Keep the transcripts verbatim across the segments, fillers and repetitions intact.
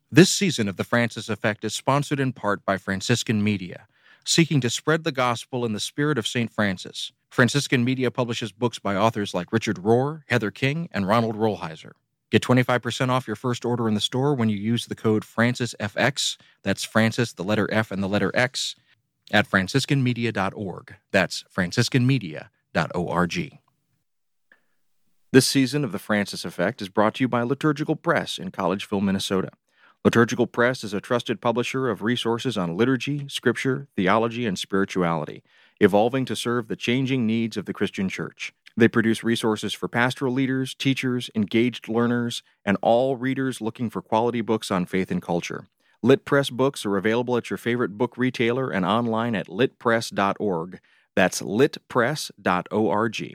This season of The Francis Effect is sponsored in part by Franciscan Media, seeking to spread the gospel in the spirit of Saint Francis. Franciscan Media publishes books by authors like Richard Rohr, Heather King, and Ronald Rolheiser. Get twenty-five percent off your first order in the store when you use the code FrancisFX, that's Francis, the letter F, and the letter X, at franciscan media dot org. That's franciscan media dot org. This season of The Francis Effect is brought to you by Liturgical Press in Collegeville, Minnesota. Liturgical Press is a trusted publisher of resources on liturgy, scripture, theology, and spirituality, evolving to serve the changing needs of the Christian Church. They produce resources for pastoral leaders, teachers, engaged learners, and all readers looking for quality books on faith and culture. Lit Press books are available at your favorite book retailer and online at lit press dot org. That's lit press dot org.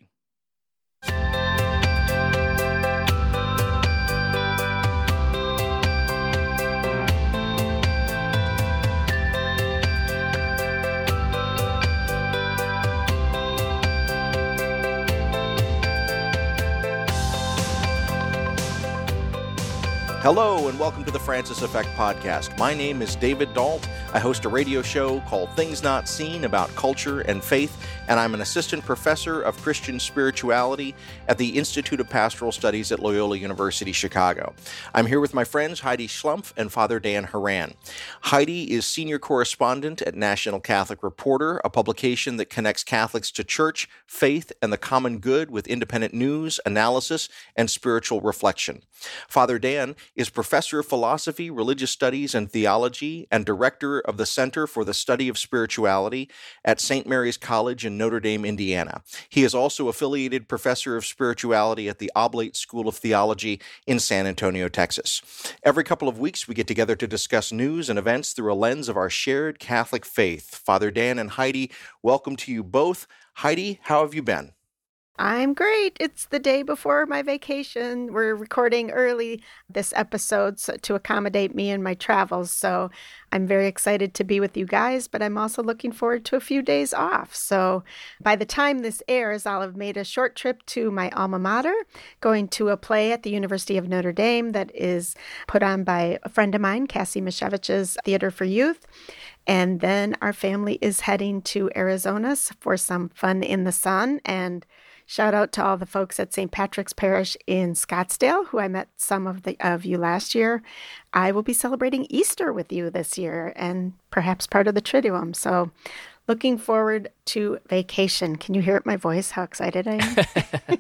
Hello, and welcome to the Francis Effect podcast. My name is David Dalt. I host a radio show called Things Not Seen about culture and faith, and I'm an assistant professor of Christian spirituality at the Institute of Pastoral Studies at Loyola University, Chicago. I'm here with my friends Heidi Schlumpf and Father Dan Horan. Heidi is senior correspondent at National Catholic Reporter, a publication that connects Catholics to church, faith, and the common good with independent news, analysis, and spiritual reflection. Father Dan is professor of philosophy, religious studies, and theology, and director of the Center for the Study of Spirituality at Saint Mary's College in Notre Dame, Indiana. He is also affiliated professor of spirituality at the Oblate School of Theology in San Antonio, Texas. Every couple of weeks, we get together to discuss news and events through a lens of our shared Catholic faith. Father Dan and Heidi, welcome to you both. Heidi, how have you been? I'm great. It's the day before my vacation. We're recording early this episode so, to accommodate me and my travels. So I'm very excited to be with you guys, but I'm also looking forward to a few days off. So by the time this airs, I'll have made a short trip to my alma mater, going to a play at the University of Notre Dame that is put on by a friend of mine, Cassie Mishevich's Theater for Youth. And then our family is heading to Arizona for some fun in the sun. And shout out to all the folks at Saint Patrick's Parish in Scottsdale, who I met some of the of you last year. I will be celebrating Easter with you this year and perhaps part of the Triduum. So looking forward to vacation. Can you hear it in my voice, how excited I am?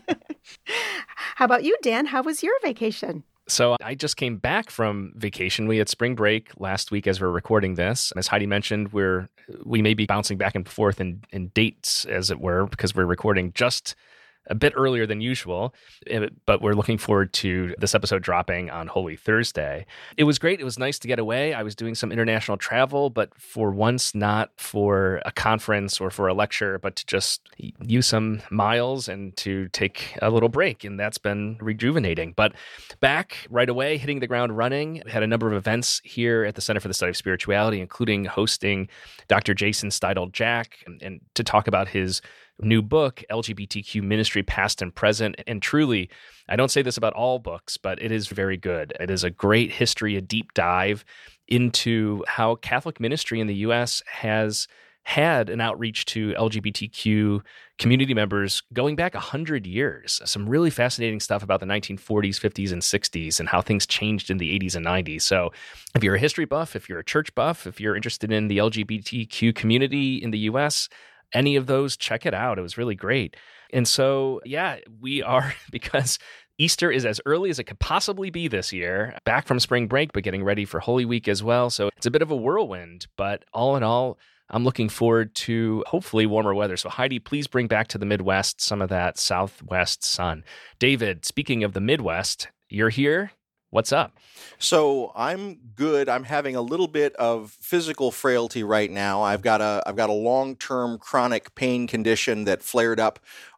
How about you, Dan? How was your vacation? So I just came back from vacation. We had spring break last week as we're recording this. As Heidi mentioned, we're we may be bouncing back and forth in, in dates, as it were, because we're recording just a bit earlier than usual, but we're looking forward to this episode dropping on Holy Thursday. It was great. It was nice to get away. I was doing some international travel, but for once not for a conference or for a lecture, but to just use some miles and to take a little break, and that's been rejuvenating. But back right away, hitting the ground running. Had a number of events here at the Center for the Study of Spirituality, including hosting Doctor Jason Steidl-Jack and, and to talk about his new book, L G B T Q Ministry, Past and Present. And truly, I don't say this about all books, but it is very good. It is a great history, a deep dive into how Catholic ministry in the U S has had an outreach to L G B T Q community members going back one hundred years. Some really fascinating stuff about the nineteen forties, fifties, and sixties and how things changed in the eighties and nineties. So if you're a history buff, if you're a church buff, if you're interested in the L G B T Q community in the U S, any of those, check it out. It was really great. And so, yeah, we are, because Easter is as early as it could possibly be this year, back from spring break, but getting ready for Holy Week as well. So it's a bit of a whirlwind, but all in all, I'm looking forward to hopefully warmer weather. So Heidi, please bring back to the Midwest some of that Southwest sun. David, speaking of the Midwest, you're here. What's up? So I'm good. I'm having a little bit of physical frailty right now. I've got a I've got a long-term chronic pain condition that flared up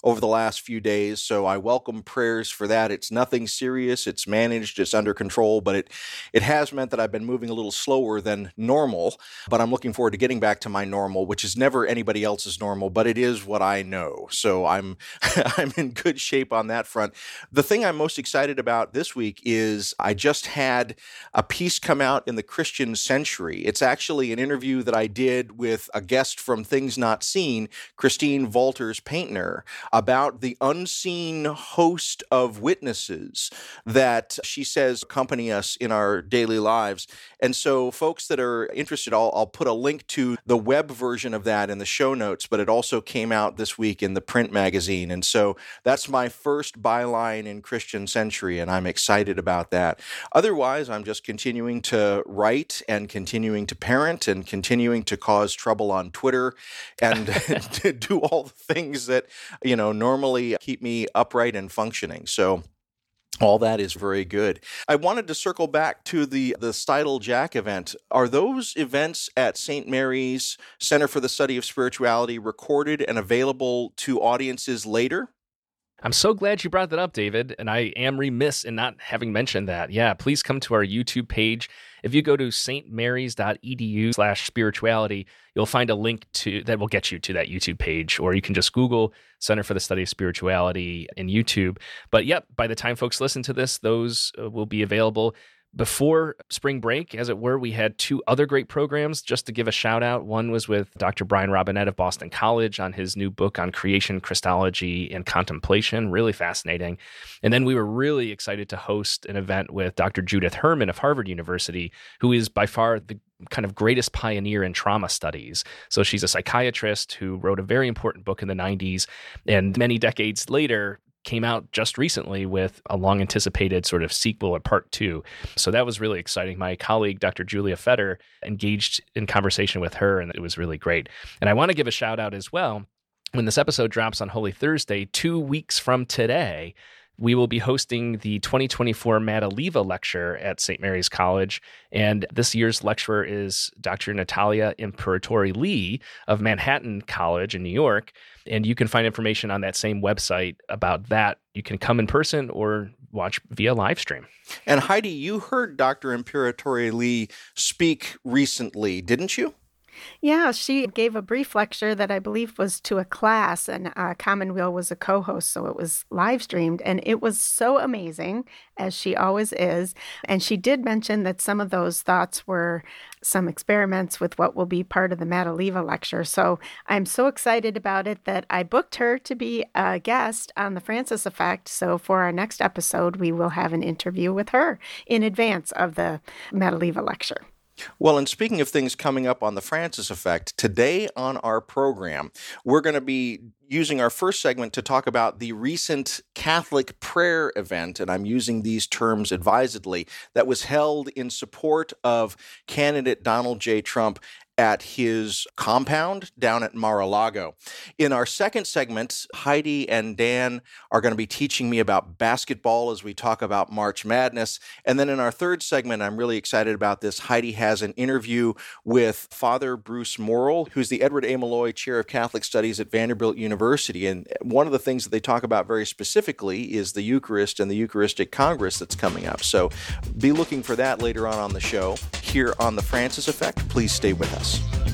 over the last few days, so I welcome prayers for that. It's nothing serious. It's managed. It's under control, but it, it has meant that I've been moving a little slower than normal, but I'm looking forward to getting back to my normal, which is never anybody else's normal, but it is what I know. So I'm I'm in good shape on that front. The thing I'm most excited about this week is I just had a piece come out in the Christian Century. It's actually an interview that I did with a guest from Things Not Seen, Christine Walters-Paintner, about the unseen host of witnesses that she says accompany us in our daily lives. And so folks that are interested, I'll, I'll put a link to the web version of that in the show notes, but it also came out this week in the print magazine. And so that's my first byline in Christian Century, and I'm excited about that. Otherwise, I'm just continuing to write and continuing to parent and continuing to cause trouble on Twitter and to do all the things that, you know, normally keep me upright and functioning. So all that is very good. I wanted to circle back to the, the Steidl Jack event. Are those events at Saint Mary's Center for the Study of Spirituality recorded and available to audiences later? I'm so glad you brought that up, David, and I am remiss in not having mentioned that. Yeah, please come to our YouTube page. If you go to stmarys.edu slash spirituality, you'll find a link to that will get you to that YouTube page, or you can just Google Center for the Study of Spirituality in YouTube. But yep, by the time folks listen to this, those uh, will be available. Before spring break, as it were, we had two other great programs just to give a shout out. One was with Doctor Brian Robinette of Boston College on his new book on creation, Christology, and contemplation. Really fascinating. And then we were really excited to host an event with Doctor Judith Herman of Harvard University, who is by far the kind of greatest pioneer in trauma studies. So she's a psychiatrist who wrote a very important book in the nineties, and many decades later came out just recently with a long-anticipated sort of sequel or part two. So that was really exciting. My colleague, Doctor Julia Fetter, engaged in conversation with her, and it was really great. And I want to give a shout out as well. When this episode drops on Holy Thursday, two weeks from today, we will be hosting the twenty twenty-four Madaleva Lecture at Saint Mary's College. And this year's lecturer is Doctor Natalia Imperatori Lee of Manhattan College in New York. And you can find information on that same website about that. You can come in person or watch via live stream. And Heidi, you heard Doctor Imperatori Lee speak recently, didn't you? Yeah, she gave a brief lecture that I believe was to a class, and uh, Commonweal was a co-host, so it was live streamed, and it was so amazing, as she always is. And she did mention that some of those thoughts were some experiments with what will be part of the Madaleva lecture. So I'm so excited about it that I booked her to be a guest on the Francis Effect. So for our next episode, we will have an interview with her in advance of the Madaleva lecture. Well, and speaking of things coming up on the Francis Effect, today on our program, we're going to be using our first segment to talk about the recent Catholic prayer event, and I'm using these terms advisedly, that was held in support of candidate Donald J. Trump at his compound down at Mar-a-Lago. In our second segment, Heidi and Dan are going to be teaching me about basketball as we talk about March Madness. And then in our third segment, I'm really excited about this, Heidi has an interview with Father Bruce Morrill, who's the Edward A. Malloy Chair of Catholic Studies at Vanderbilt University. And one of the things that they talk about very specifically is the Eucharist and the Eucharistic Congress that's coming up. So be looking for that later on on the show. Here on the Francis Effect, please stay with us.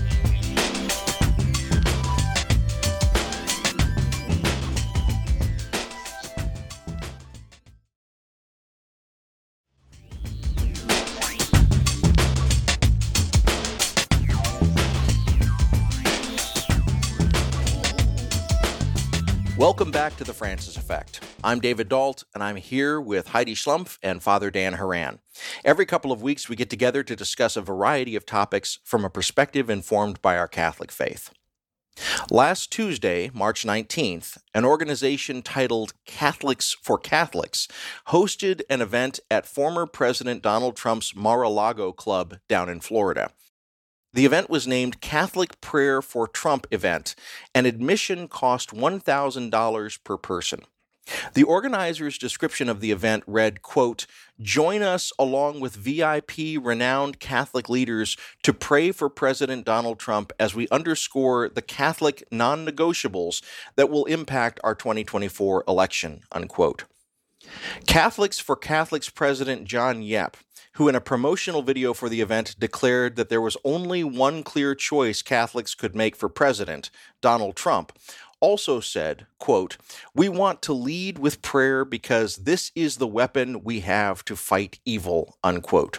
Welcome back to the Francis Effect. I'm David Dalt, and I'm here with Heidi Schlumpf and Father Dan Horan. Every couple of weeks, we get together to discuss a variety of topics from a perspective informed by our Catholic faith. Last Tuesday, March nineteenth, an organization titled Catholics for Catholics hosted an event at former President Donald Trump's Mar-a-Lago Club down in Florida. The event was named Catholic Prayer for Trump event, and admission cost one thousand dollars per person. The organizers' description of the event read, quote, "Join us along with V I P renowned Catholic leaders to pray for President Donald Trump as we underscore the Catholic non-negotiables that will impact our twenty twenty-four election," unquote. Catholics for Catholics President John Yep, who in a promotional video for the event declared that there was only one clear choice Catholics could make for president, Donald Trump, also said, quote, "We want to lead with prayer because this is the weapon we have to fight evil," unquote.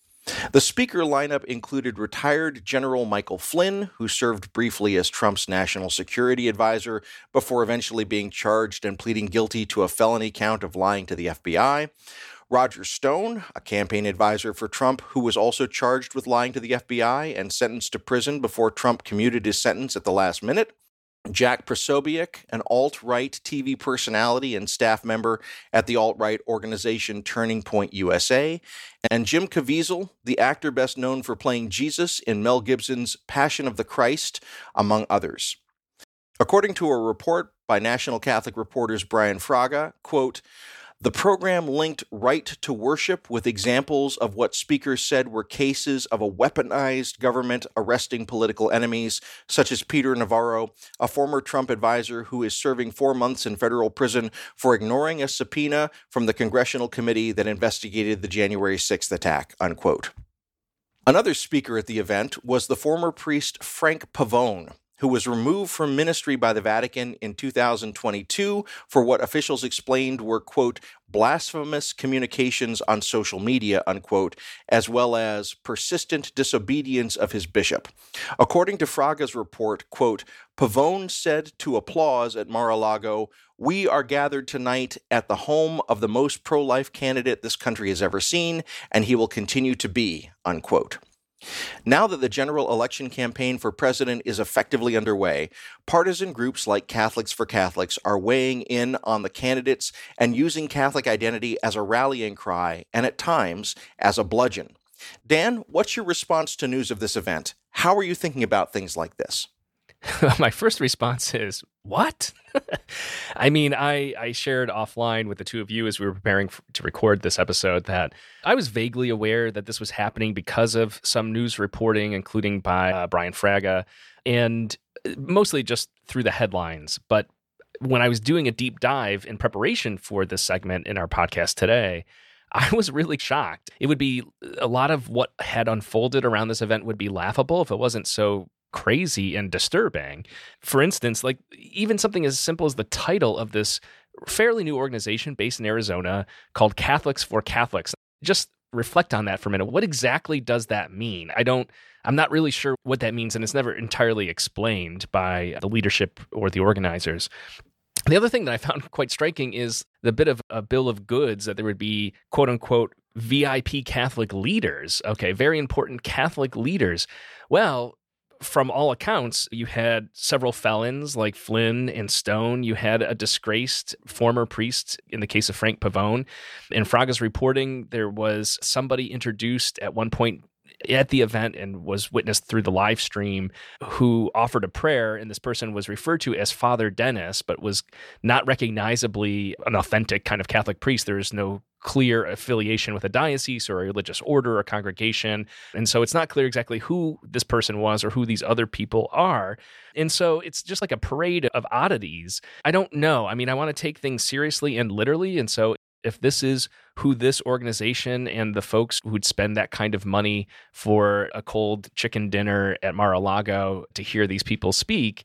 The speaker lineup included retired General Michael Flynn, who served briefly as Trump's national security advisor before eventually being charged and pleading guilty to a felony count of lying to the F B I, Roger Stone, a campaign advisor for Trump who was also charged with lying to the F B I and sentenced to prison before Trump commuted his sentence at the last minute, Jack Posobiec, an alt-right T V personality and staff member at the alt-right organization Turning Point U S A, and Jim Caviezel, the actor best known for playing Jesus in Mel Gibson's Passion of the Christ, among others. According to a report by National Catholic Reporter's Brian Fraga, quote, "The program linked right to worship with examples of what speakers said were cases of a weaponized government arresting political enemies, such as Peter Navarro, a former Trump advisor who is serving four months in federal prison for ignoring a subpoena from the congressional committee that investigated the January sixth attack," unquote. Another speaker at the event was the former priest Frank Pavone, who was removed from ministry by the Vatican in two thousand twenty-two for what officials explained were, quote, "blasphemous communications on social media," unquote, as well as persistent disobedience of his bishop. According to Fraga's report, quote, "Pavone said to applause at Mar-a-Lago, 'We are gathered tonight at the home of the most pro-life candidate this country has ever seen, and he will continue to be,' unquote." Now that the general election campaign for president is effectively underway, partisan groups like Catholics for Catholics are weighing in on the candidates and using Catholic identity as a rallying cry and at times as a bludgeon. Dan, what's your response to news of this event? How are you thinking about things like this? My first response is, what? I mean, I, I shared offline with the two of you as we were preparing f- to record this episode that I was vaguely aware that this was happening because of some news reporting, including by uh, Brian Fraga, and mostly just through the headlines. But when I was doing a deep dive in preparation for this segment in our podcast today, I was really shocked. It would be a lot of what had unfolded around this event would be laughable if it wasn't so crazy and disturbing. For instance, like even something as simple as the title of this fairly new organization based in Arizona called Catholics for Catholics. Just reflect on that for a minute. What exactly does that mean? I don't, I'm not really sure what that means, and it's never entirely explained by the leadership or the organizers. The other thing that I found quite striking is the bit of a bill of goods that there would be, quote unquote, V I P Catholic leaders. Okay, very important Catholic leaders. Well, from all accounts, you had several felons like Flynn and Stone. You had a disgraced former priest in the case of Frank Pavone. In Fraga's reporting, there was somebody introduced at one point at the event and was witnessed through the live stream who offered a prayer, and this person was referred to as Father Dennis, but was not recognizably an authentic kind of Catholic priest. There is no clear affiliation with a diocese or a religious order or congregation. And so it's not clear exactly who this person was or who these other people are. And so it's just like a parade of oddities. I don't know. I mean, I want to take things seriously and literally. And so if this is who this organization and the folks who'd spend that kind of money for a cold chicken dinner at Mar-a-Lago to hear these people speak,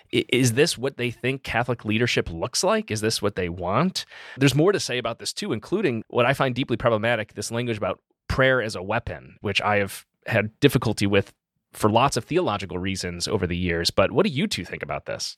is this what they think Catholic leadership looks like? Is this what they want? There's more to say about this too, including what I find deeply problematic, this language about prayer as a weapon, which I have had difficulty with for lots of theological reasons over the years. But what do you two think about this?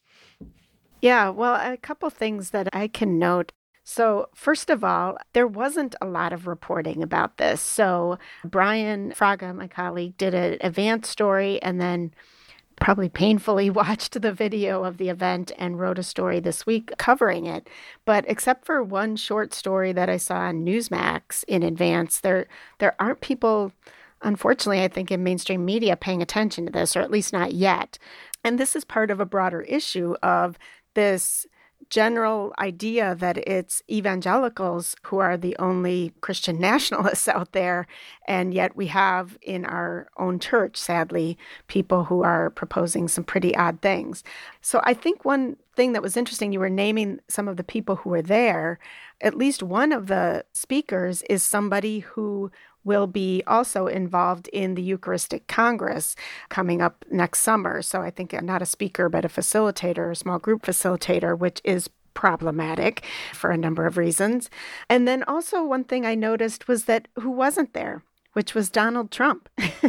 Yeah, well, a couple things that I can note. So first of all, there wasn't a lot of reporting about this. So Brian Fraga, my colleague, did an advanced story and then probably painfully watched the video of the event and wrote a story this week covering it. But except for one short story that I saw on Newsmax in advance, there there aren't people, unfortunately, I think, in mainstream media paying attention to this, or at least not yet. And this is part of a broader issue of this general idea that it's evangelicals who are the only Christian nationalists out there, and yet we have in our own church, sadly, people who are proposing some pretty odd things. So I think one thing that was interesting, you were naming some of the people who were there. At least one of the speakers is somebody who will be also involved in the Eucharistic Congress coming up next summer. So I think not a speaker, but a facilitator, a small group facilitator, which is problematic for a number of reasons. And then also one thing I noticed was that who wasn't there, which was Donald Trump.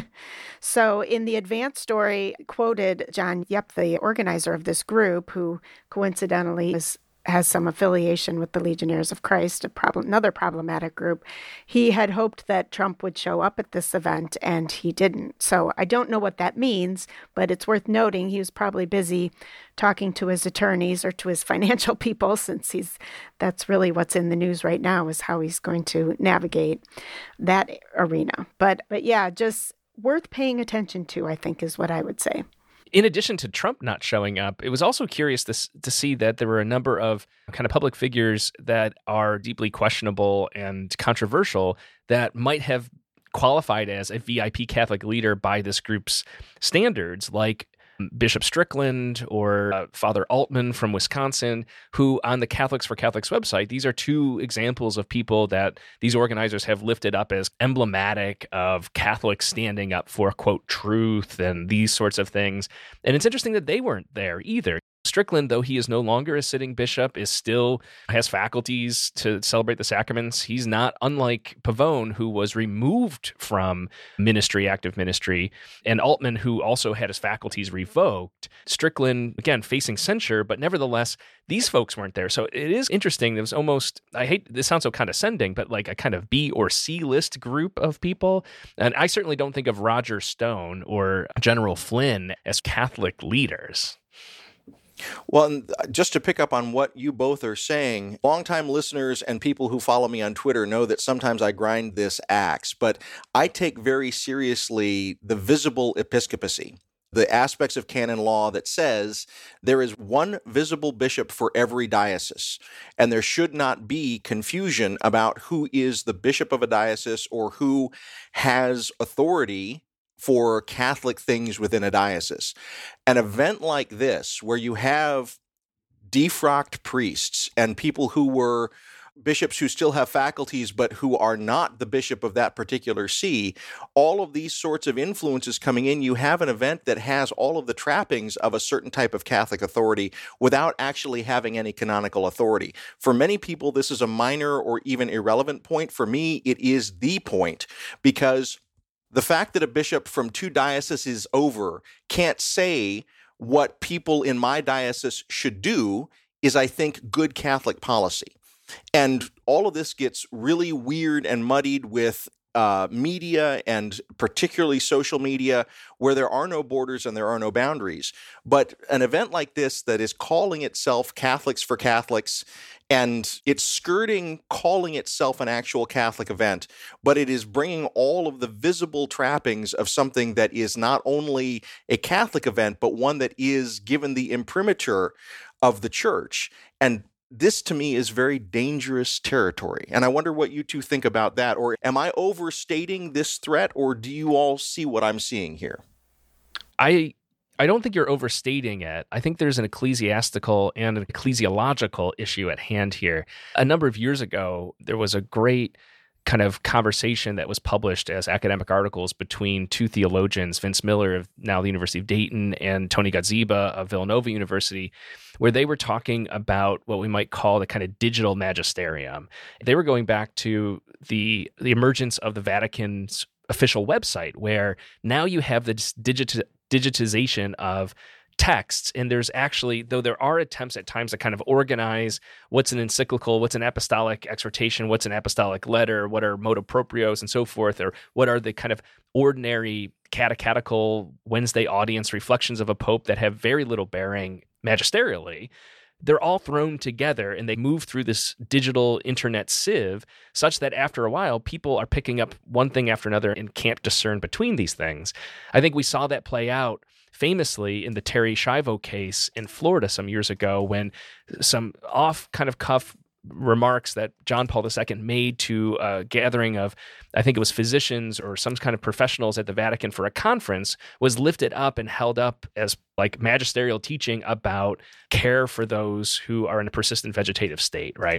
So in the Advance story, quoted John Yep, the organizer of this group, who coincidentally is has some affiliation with the Legionnaires of Christ, a problem, another problematic group. He had hoped that Trump would show up at this event, and he didn't. So I don't know what that means, but it's worth noting he was probably busy talking to his attorneys or to his financial people, since he's that's really what's in the news right now, is how he's going to navigate that arena. But but yeah, just worth paying attention to, I think, is what I would say. In addition to Trump not showing up, it was also curious to, to see that there were a number of kind of public figures that are deeply questionable and controversial that might have qualified as a V I P Catholic leader by this group's standards, like Bishop Strickland or uh, Father Altman from Wisconsin, who on the Catholics for Catholics website, these are two examples of people that these organizers have lifted up as emblematic of Catholics standing up for, quote, truth and these sorts of things. And it's interesting that they weren't there either. Strickland, though he is no longer a sitting bishop, is still has faculties to celebrate the sacraments. He's not unlike Pavone, who was removed from ministry, active ministry, and Altman, who also had his faculties revoked. Strickland, again, facing censure, but nevertheless, these folks weren't there. So it is interesting. There was almost, I hate, this sounds so condescending, but like a kind of B or C list group of people. And I certainly don't think of Roger Stone or General Flynn as Catholic leaders. Well, just to pick up on what you both are saying, longtime listeners and people who follow me on Twitter know that sometimes I grind this axe, but I take very seriously the visible episcopacy, the aspects of canon law that says there is one visible bishop for every diocese, and there should not be confusion about who is the bishop of a diocese or who has authority for Catholic things within a diocese. An event like this, where you have defrocked priests and people who were bishops who still have faculties but who are not the bishop of that particular see, all of these sorts of influences coming in, you have an event that has all of the trappings of a certain type of Catholic authority without actually having any canonical authority. For many people, this is a minor or even irrelevant point. For me, it is the point, because the fact that a bishop from two dioceses over can't say what people in my diocese should do is, I think, good Catholic policy. And all of this gets really weird and muddied with uh, media, and particularly social media, where there are no borders and there are no boundaries. But an event like this that is calling itself Catholics for Catholics, and it's skirting calling itself an actual Catholic event, but it is bringing all of the visible trappings of something that is not only a Catholic event, but one that is given the imprimatur of the Church. And this, to me, is very dangerous territory. And I wonder what you two think about that. Or am I overstating this threat, or do you all see what I'm seeing here? I I don't think you're overstating it. I think there's an ecclesiastical and an ecclesiological issue at hand here. A number of years ago, there was a great kind of conversation that was published as academic articles between two theologians, Vince Miller of now the University of Dayton and Tony Gazzeba of Villanova University, where they were talking about what we might call the kind of digital magisterium. They were going back to the the emergence of the Vatican's official website, where now you have this digit, digitization of texts, and there's actually, though there are attempts at times to kind of organize what's an encyclical, what's an apostolic exhortation, what's an apostolic letter, what are motu proprios and so forth, or what are the kind of ordinary catechetical Wednesday audience reflections of a pope that have very little bearing magisterially, they're all thrown together and they move through this digital internet sieve such that after a while, people are picking up one thing after another and can't discern between these things. I think we saw that play out famously in the Terry Schiavo case in Florida some years ago, when some off kind of cuff remarks that John Paul the Second made to a gathering of, I think it was physicians or some kind of professionals at the Vatican for a conference, was lifted up and held up as like magisterial teaching about care for those who are in a persistent vegetative state, right?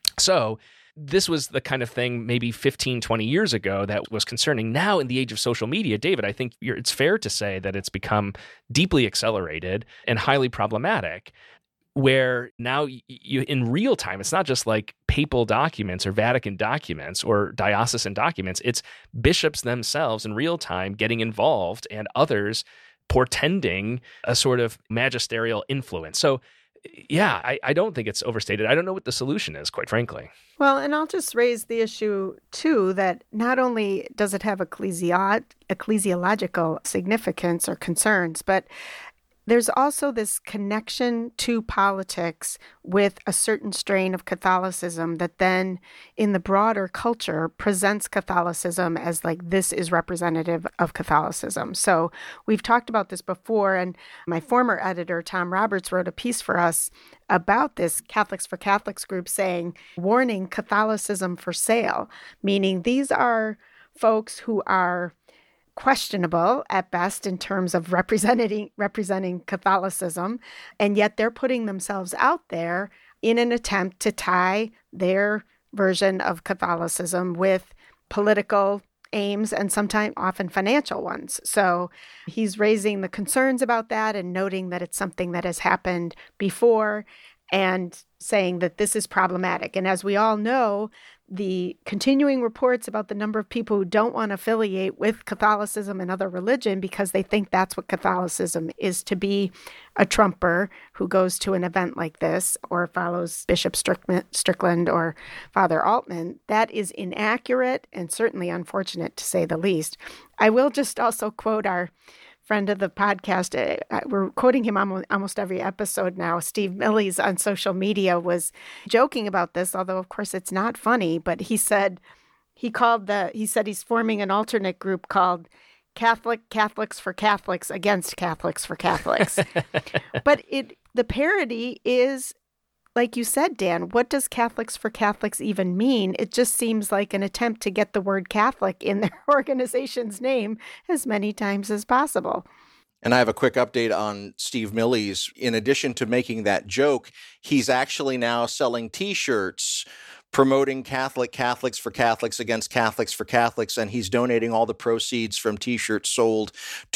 So this was the kind of thing maybe fifteen, twenty years ago that was concerning. Now in the age of social media, David, I think you're, it's fair to say that it's become deeply accelerated and highly problematic, where now you, in real time, it's not just like papal documents or Vatican documents or diocesan documents, it's bishops themselves in real time getting involved and others portending a sort of magisterial influence. So yeah, I, I don't think it's overstated. I don't know what the solution is, quite frankly. Well, and I'll just raise the issue, too, that not only does it have ecclesi- ecclesiological significance or concerns, but there's also this connection to politics with a certain strain of Catholicism that then in the broader culture presents Catholicism as like this is representative of Catholicism. So we've talked about this before, and my former editor, Tom Roberts, wrote a piece for us about this Catholics for Catholics group saying, warning Catholicism for sale, meaning these are folks who are questionable at best in terms of representing representing Catholicism, and yet they're putting themselves out there in an attempt to tie their version of Catholicism with political aims and sometimes often financial ones. So he's raising the concerns about that and noting that it's something that has happened before and saying that this is problematic. And as we all know, the continuing reports about the number of people who don't want to affiliate with Catholicism and other religion because they think that's what Catholicism is, to be a Trumper who goes to an event like this or follows Bishop Strickland or Father Altman, that is inaccurate and certainly unfortunate, to say the least. I will just also quote our friend of the podcast, uh, we're quoting him almost every episode now, Steve Millies on social media was joking about this, although of course it's not funny, but he said, he called the, he said he's forming an alternate group called Catholic Catholics for Catholics against Catholics for Catholics. But it, the parody is, like you said, Dan, what does Catholics for Catholics even mean? It just seems like an attempt to get the word Catholic in their organization's name as many times as possible. And I have a quick update on Steve Millies. In addition to making that joke, he's actually now selling T-shirts promoting Catholic Catholics for Catholics against Catholics for Catholics, and he's donating all the proceeds from T-shirts sold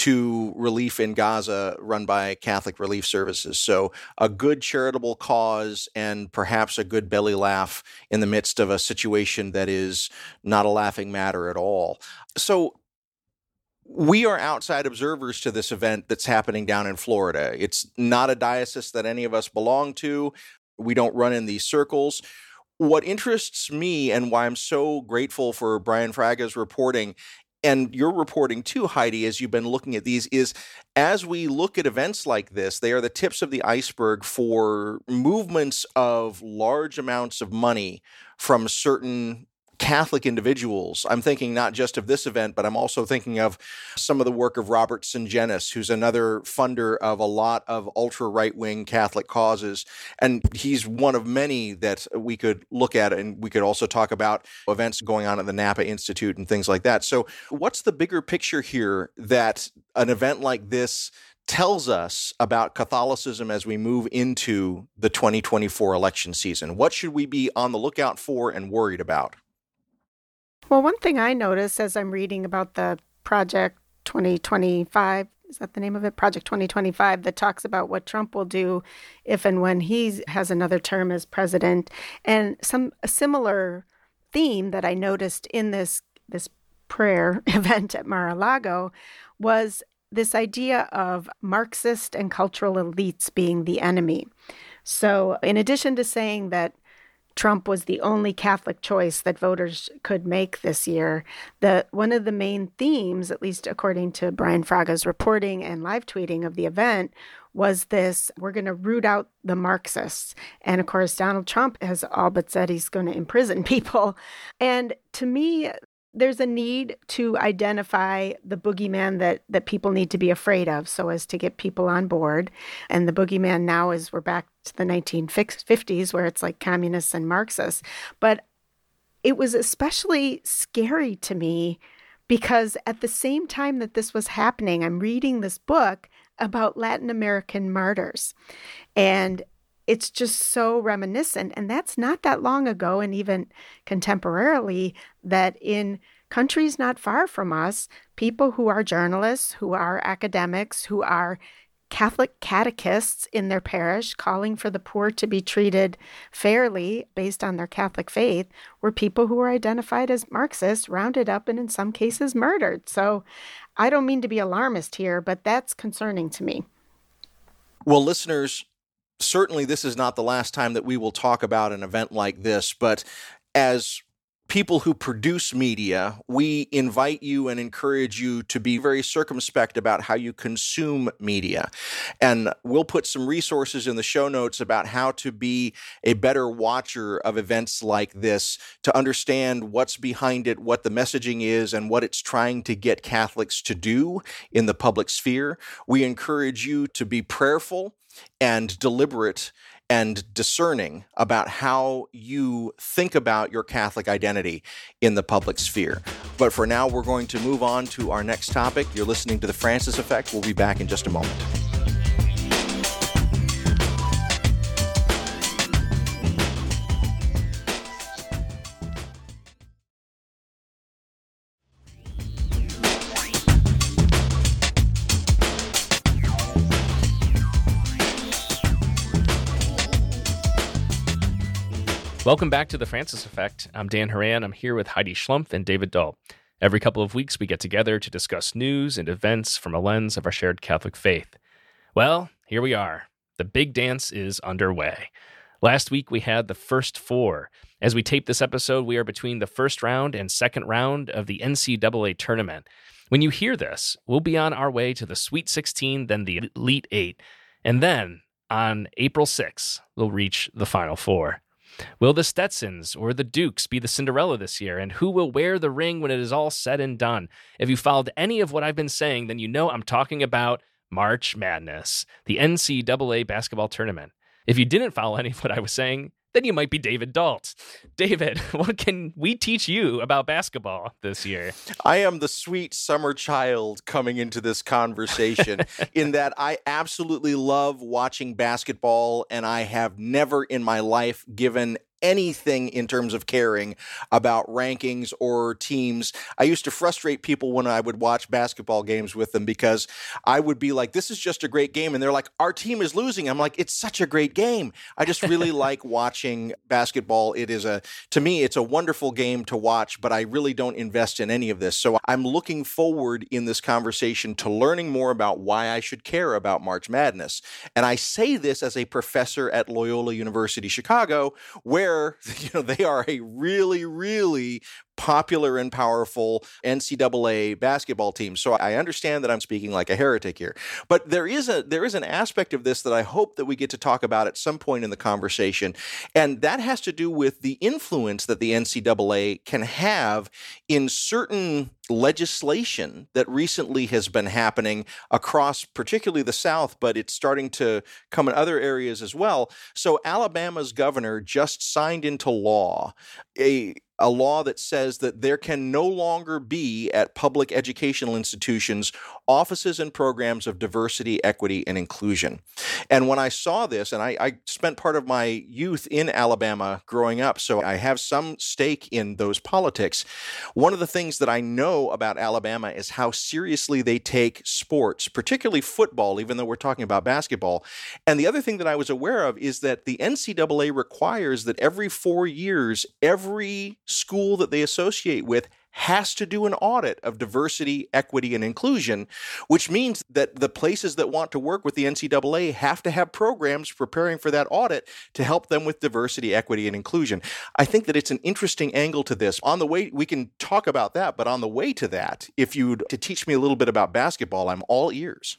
to Relief in Gaza, run by Catholic Relief Services. So a good charitable cause and perhaps a good belly laugh in the midst of a situation that is not a laughing matter at all. So we are outside observers to this event that's happening down in Florida. It's not a diocese that any of us belong to. We don't run in these circles. What interests me and why I'm so grateful for Brian Fraga's reporting, and your reporting too, Heidi, as you've been looking at these, is as we look at events like this, they are the tips of the iceberg for movements of large amounts of money from certain Catholic individuals. I'm thinking not just of this event, but I'm also thinking of some of the work of Robert Sungenis, who's another funder of a lot of ultra-right-wing Catholic causes. And he's one of many that we could look at, and we could also talk about events going on at the Napa Institute and things like that. So what's the bigger picture here that an event like this tells us about Catholicism as we move into the twenty twenty-four election season? What should we be on the lookout for and worried about? Well, one thing I notice as I'm reading about the Project twenty twenty-five, is that the name of it? Project twenty twenty-five, that talks about what Trump will do if and when he has another term as president. And some a similar theme that I noticed in this, this prayer event at Mar-a-Lago was this idea of Marxist and cultural elites being the enemy. So in addition to saying that Trump was the only Catholic choice that voters could make this year, the one of the main themes, at least according to Brian Fraga's reporting and live tweeting of the event, was this: we're going to root out the Marxists. And of course, Donald Trump has all but said he's going to imprison people. And to me, there's a need to identify the boogeyman that, that people need to be afraid of so as to get people on board. And the boogeyman now is we're back to the nineteen fifties where it's like communists and Marxists. But it was especially scary to me because at the same time that this was happening, I'm reading this book about Latin American martyrs. And it's just so reminiscent. And that's not that long ago, and even contemporarily, that in countries not far from us, people who are journalists, who are academics, who are Catholic catechists in their parish calling for the poor to be treated fairly based on their Catholic faith, were people who were identified as Marxists, rounded up, and in some cases murdered. So I don't mean to be alarmist here, but that's concerning to me. Well, listeners, certainly this is not the last time that we will talk about an event like this, but as people who produce media, we invite you and encourage you to be very circumspect about how you consume media. And we'll put some resources in the show notes about how to be a better watcher of events like this, to understand what's behind it, what the messaging is, and what it's trying to get Catholics to do in the public sphere. We encourage you to be prayerful and deliberate and discerning about how you think about your Catholic identity in the public sphere. But for now, we're going to move on to our next topic. You're listening to The Francis Effect. We'll be back in just a moment. Welcome back to The Francis Effect. I'm Dan Horan. I'm here with Heidi Schlumpf and David Dault. Every couple of weeks, we get together to discuss news and events from a lens of our shared Catholic faith. Well, here we are. The big dance is underway. Last week, we had the first four. As we tape this episode, we are between the first round and second round of the N C double A tournament. When you hear this, we'll be on our way to the Sweet sixteen, then the Elite Eight. And then, on April sixth, we'll reach the Final Four. Will the Stetsons or the Dukes be the Cinderella this year? And who will wear the ring when it is all said and done? If you followed any of what I've been saying, then you know I'm talking about March Madness, the N C double A basketball tournament. If you didn't follow any of what I was saying, then you might be David Dault. David, what can we teach you about basketball this year? I am the sweet summer child coming into this conversation in that I absolutely love watching basketball, and I have never in my life given anything in terms of caring about rankings or teams. I used to frustrate people when I would watch basketball games with them because I would be like, this is just a great game. And they're like, our team is losing. I'm like, it's such a great game. I just really like watching basketball. It is a, to me, it's a wonderful game to watch, but I really don't invest in any of this. So I'm looking forward in this conversation to learning more about why I should care about March Madness. And I say this as a professor at Loyola University Chicago, where you know they are a really, really popular and powerful N C double A basketball team. So I understand that I'm speaking like a heretic here. But there is a there is an aspect of this that I hope that we get to talk about at some point in the conversation. And that has to do with the influence that the N C double A can have in certain legislation that recently has been happening across particularly the South, but it's starting to come in other areas as well. So Alabama's governor just signed into law a a law that says that there can no longer be at public educational institutions offices and programs of diversity, equity, and inclusion. And when I saw this, and I, I spent part of my youth in Alabama growing up, so I have some stake in those politics. One of the things that I know about Alabama is how seriously they take sports, particularly football, even though we're talking about basketball. And the other thing that I was aware of is that the N C double A requires that every four years, every school that they associate with has to do an audit of diversity, equity, and inclusion, which means that the places that want to work with the N C double A have to have programs preparing for that audit to help them with diversity, equity, and inclusion. I think that it's an interesting angle to this. On the way, we can talk about that, but on the way to that, if you'd to teach me a little bit about basketball, I'm all ears.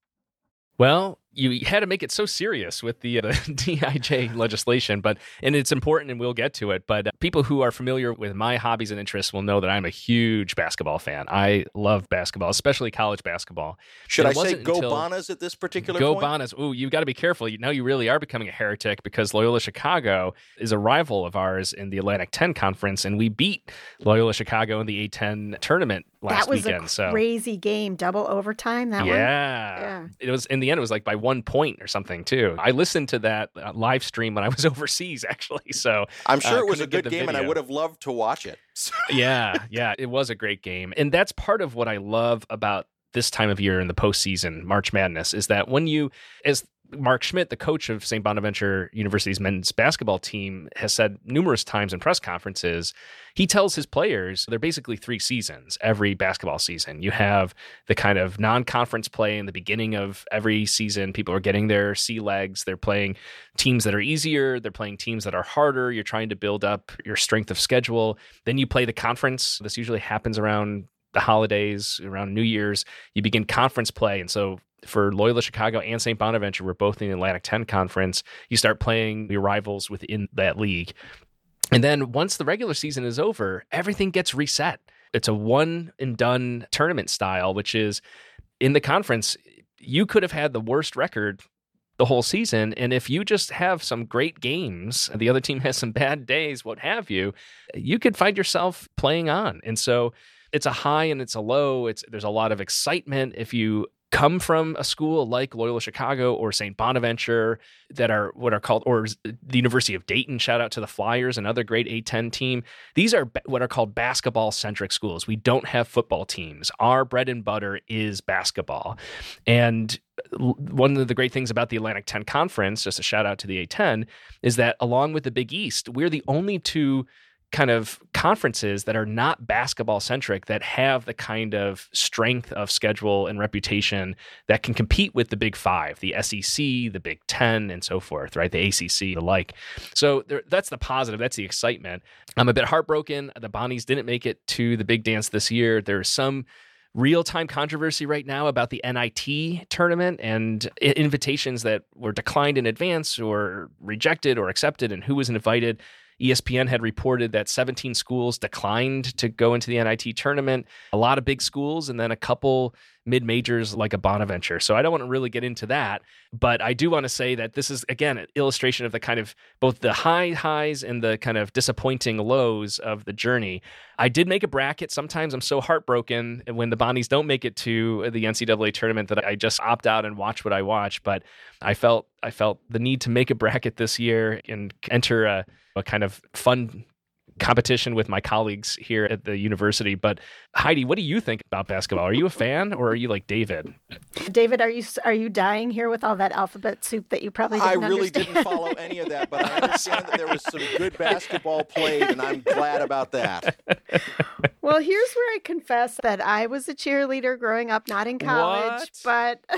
Well, you had to make it so serious with the, uh, the D I J legislation, but and it's important, and we'll get to it. But uh, people who are familiar with my hobbies and interests will know that I'm a huge basketball fan. I love basketball, especially college basketball. Should I say go Bonnas at this particular go point? Go Bonnas. Ooh, you got to be careful. You, now you really are becoming a heretic, because Loyola Chicago is a rival of ours in the Atlantic ten Conference, and we beat Loyola Chicago in the A ten tournament last that was weekend. a crazy so. game, double overtime. That yeah. one, yeah. It was in the end. It was like by one point or something too. I listened to that uh, live stream when I was overseas, actually. So I'm sure uh, it was a good game, video. and I would have loved to watch it. yeah, yeah, it was a great game, and that's part of what I love about this time of year in the postseason, March Madness, is that when you, as Mark Schmidt, the coach of Saint Bonaventure University's men's basketball team, has said numerous times in press conferences, he tells his players they're basically three seasons every basketball season. You have the kind of non-conference play in the beginning of every season. People are getting their sea legs. They're playing teams that are easier. They're playing teams that are harder. You're trying to build up your strength of schedule. Then you play the conference. This usually happens around the holidays, around New Year's. You begin conference play. And so for Loyola Chicago and Saint Bonaventure, we're both in the Atlantic ten Conference. You start playing your rivals within that league. And then once the regular season is over, everything gets reset. It's a one and done tournament style, which is in the conference, you could have had the worst record the whole season. And if you just have some great games, the other team has some bad days, what have you, you could find yourself playing on. And so it's a high and it's a low. It's there's a lot of excitement if you come from a school like Loyola Chicago or Saint Bonaventure that are what are called, or the University of Dayton, shout out to the Flyers, another great A ten team. These are what are called basketball-centric schools. We don't have football teams. Our bread and butter is basketball. And one of the great things about the Atlantic ten Conference, just a shout out to the A ten, is that along with the Big East, we're the only two kind of conferences that are not basketball centric that have the kind of strength of schedule and reputation that can compete with the Big Five, the S E C, the Big Ten, and so forth, right? The A C C, the like. So there, that's the positive. That's the excitement. I'm a bit heartbroken. The Bonnies didn't make it to the big dance this year. There's some real-time controversy right now about the N I T tournament and invitations that were declined in advance or rejected or accepted, and who was invited. E S P N had reported that seventeen schools declined to go into the N I T tournament, a lot of big schools, and then a couple mid-majors like a Bonaventure. So I don't want to really get into that, but I do want to say that this is, again, an illustration of the kind of both the high highs and the kind of disappointing lows of the journey. I did make a bracket. Sometimes I'm so heartbroken when the Bonnies don't make it to the N C double A tournament that I just opt out and watch what I watch. But I felt I felt the need to make a bracket this year and enter a, a kind of fun competition with my colleagues here at the university. But Heidi, what do you think about basketball? Are you a fan, or are you like David? David, are you are you dying here with all that alphabet soup that you probably didn't I really understand? didn't follow any of that, but I understand that there was some good basketball played, and I'm glad about that. Well, here's where I confess that I was a cheerleader growing up, not in college, What? but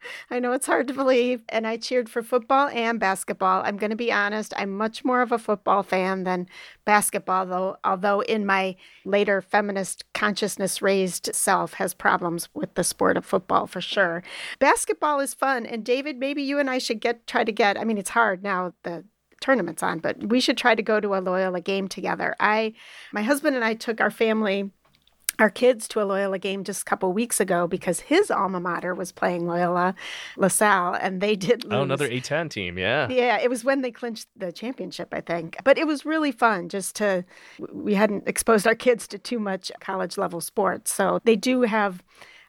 I know it's hard to believe. And I cheered for football and basketball. I'm going to be honest, I'm much more of a football fan than basketball, though, although in my later feminist consciousness raised self has problems with the sport of football for sure. Basketball is fun. And David, maybe you and I should get try to get, I mean, it's hard now, the tournament's on, but we should try to go to a Loyola game together. I, my husband and I took our family, our kids to a Loyola game just a couple weeks ago because his alma mater was playing Loyola LaSalle, and they did lose. Oh, another A ten team, yeah. Yeah, it was when they clinched the championship, I think. But it was really fun just to, we hadn't exposed our kids to too much college level sports. So they do have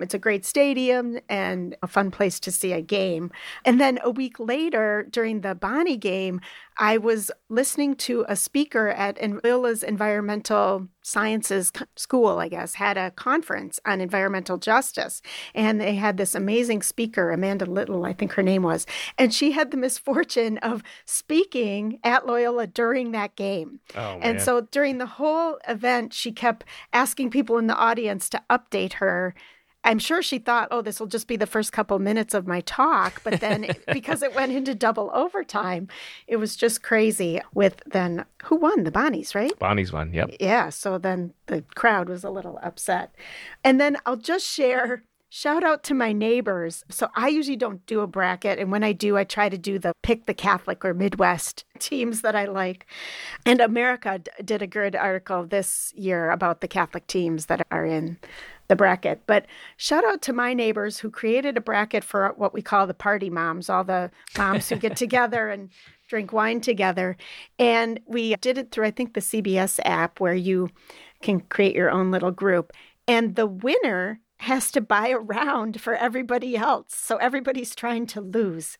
It's a great stadium and a fun place to see a game. And then a week later, during the Bonnie game, I was listening to a speaker at Loyola's Environmental Sciences School, I guess, had a conference on environmental justice. And they had this amazing speaker, Amanda Little, I think her name was. And she had the misfortune of speaking at Loyola during that game. Oh, and man. so during the whole event, she kept asking people in the audience to update her. I'm sure she thought, oh, this will just be the first couple minutes of my talk. But then because it went into double overtime, it was just crazy with then who won? The Bonnies, right? Bonnie's won, yep. Yeah. So then the crowd was a little upset. And then I'll just share, shout out to my neighbors. So I usually don't do a bracket. And when I do, I try to do the pick the Catholic or Midwest teams that I like. And America d- did a good article this year about the Catholic teams that are in the bracket. But shout out to my neighbors who created a bracket for what we call the party moms, all the moms who get together and drink wine together. And we did it through, I think, the C B S app where you can create your own little group. And the winner has to buy a round for everybody else. So everybody's trying to lose.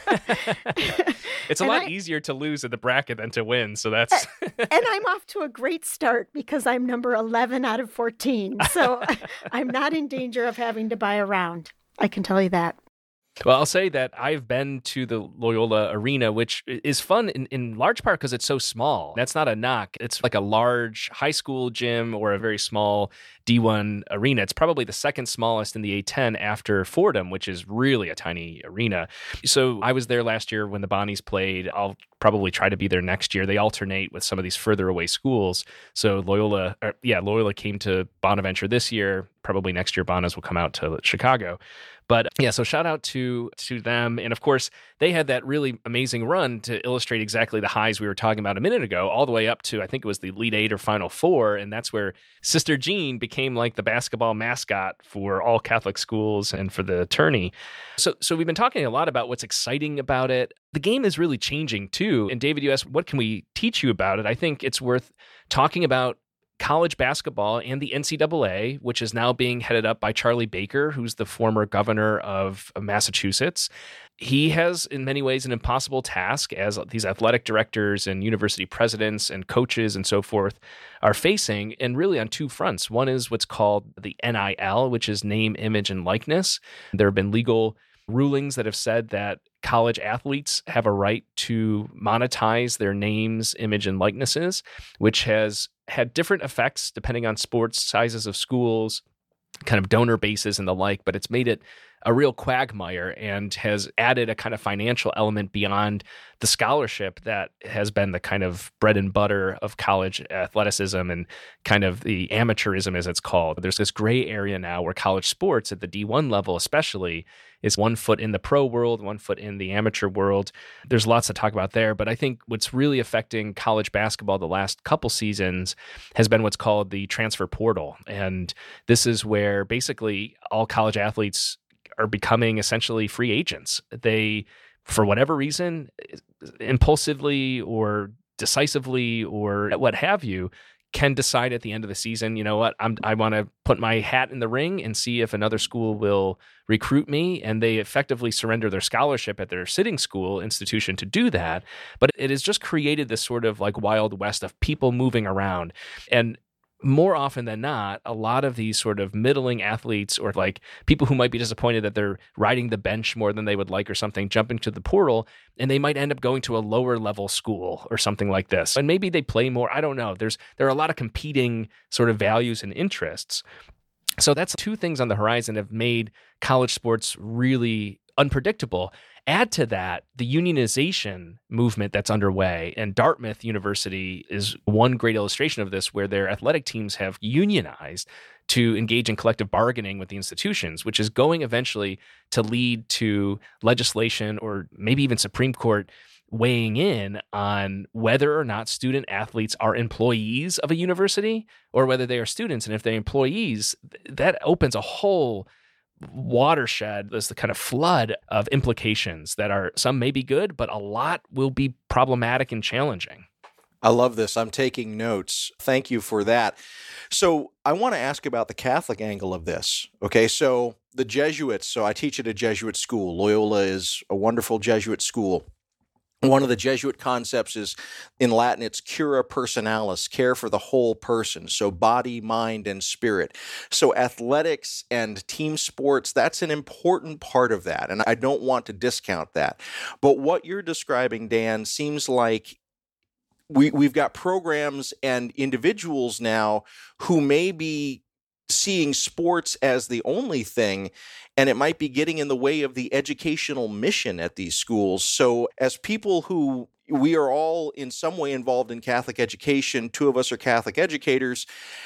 It's a and lot I, easier to lose in the bracket than to win. So that's... and I'm off to a great start because I'm number eleven out of fourteen. So I'm not in danger of having to buy a round. I can tell you that. Well, I'll say that I've been to the Loyola Arena, which is fun in, in large part because it's so small. That's not a knock. It's like a large high school gym or a very small D one arena. It's probably the second smallest in the A ten after Fordham, which is really a tiny arena. So I was there last year when the Bonnies played. I'll probably try to be there next year. They alternate with some of these further away schools. So Loyola, or, yeah, Loyola came to Bonaventure this year. Probably next year, Bonnas will come out to Chicago. But yeah, so shout out to to them. And of course, they had that really amazing run to illustrate exactly the highs we were talking about a minute ago, all the way up to, I think it was the Elite Eight or Final Four. And that's where Sister Jean became like the basketball mascot for all Catholic schools and for the tourney. So, so we've been talking a lot about what's exciting about it. The game is really changing too. And David, you asked, what can we teach you about it? I think it's worth talking about college basketball and the N C double A, which is now being headed up by Charlie Baker, who's the former governor of Massachusetts. He has, in many ways, an impossible task as these athletic directors and university presidents and coaches and so forth are facing, and really on two fronts. One is what's called the N I L, which is name, image, and likeness. There have been legal rulings that have said that college athletes have a right to monetize their names, image, and likenesses, which has had different effects depending on sports, sizes of schools, kind of donor bases and the like, but it's made it a real quagmire and has added a kind of financial element beyond the scholarship that has been the kind of bread and butter of college athleticism and kind of the amateurism, as it's called. There's this gray area now where college sports at the D one level especially is one foot in the pro world, one foot in the amateur world. There's lots to talk about there, but I think what's really affecting college basketball the last couple seasons has been what's called the transfer portal. And this is where basically all college athletes are becoming essentially free agents. They, for whatever reason, impulsively or decisively or what have you, can decide at the end of the season, you know what, I'm, I want to put my hat in the ring and see if another school will recruit me. And they effectively surrender their scholarship at their sitting school institution to do that. But it has just created this sort of like Wild West of people moving around. And more often than not, a lot of these sort of middling athletes or like people who might be disappointed that they're riding the bench more than they would like or something, jump into the portal, and they might end up going to a lower level school or something like this. And maybe they play more. I don't know. There's there are a lot of competing sort of values and interests. So that's two things on the horizon have made college sports really unpredictable. Add to that the unionization movement that's underway, and Dartmouth University is one great illustration of this, where their athletic teams have unionized to engage in collective bargaining with the institutions, which is going eventually to lead to legislation or maybe even Supreme Court weighing in on whether or not student athletes are employees of a university or whether they are students. And if they're employees, that opens a whole watershed, there's the kind of flood of implications that are, some may be good, but a lot will be problematic and challenging. I love this. I'm taking notes. Thank you for that. So I want to ask about the Catholic angle of this. Okay, so the Jesuits, so I teach at a Jesuit school. Loyola is a wonderful Jesuit school. One of the Jesuit concepts is, in Latin, it's cura personalis, care for the whole person, so body, mind, and spirit. So athletics and team sports, that's an important part of that, and I don't want to discount that. But what you're describing, Dan, seems like we, we've got programs and individuals now who may be seeing sports as the only thing, and it might be getting in the way of the educational mission at these schools. So as people who, we are all in some way involved in Catholic education, two of us are Catholic educators,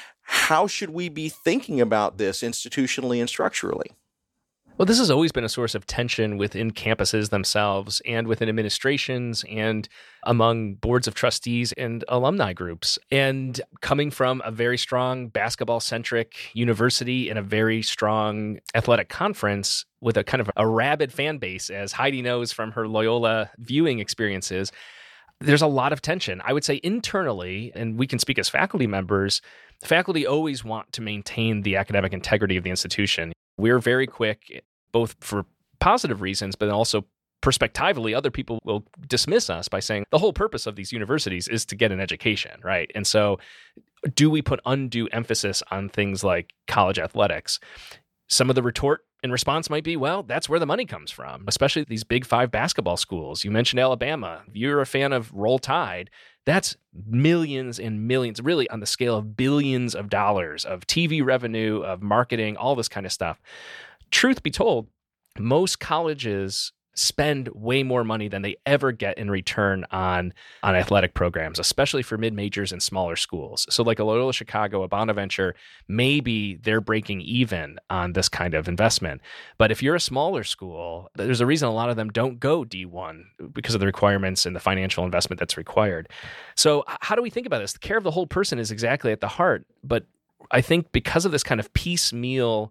how should we be thinking about this institutionally and structurally? Well, this has always been a source of tension within campuses themselves and within administrations and among boards of trustees and alumni groups. And coming from a very strong basketball-centric university and a very strong athletic conference with a kind of a rabid fan base, as Heidi knows from her Loyola viewing experiences, there's a lot of tension. I would say internally, and we can speak as faculty members, faculty always want to maintain the academic integrity of the institution. We're very quick, both for positive reasons, but also prospectively, other people will dismiss us by saying the whole purpose of these universities is to get an education, right? And so do we put undue emphasis on things like college athletics? Some of the retort in response might be, well, that's where the money comes from, especially these big five basketball schools. You mentioned Alabama. If you're a fan of Roll Tide, that's millions and millions, really on the scale of billions of dollars of T V revenue, of marketing, all this kind of stuff. Truth be told, most colleges spend way more money than they ever get in return on, on athletic programs, especially for mid-majors and smaller schools. So like a Loyola Chicago, a Bonaventure, maybe they're breaking even on this kind of investment. But if you're a smaller school, there's a reason a lot of them don't go D one because of the requirements and the financial investment that's required. So how do we think about this? The care of the whole person is exactly at the heart. But I think because of this kind of piecemeal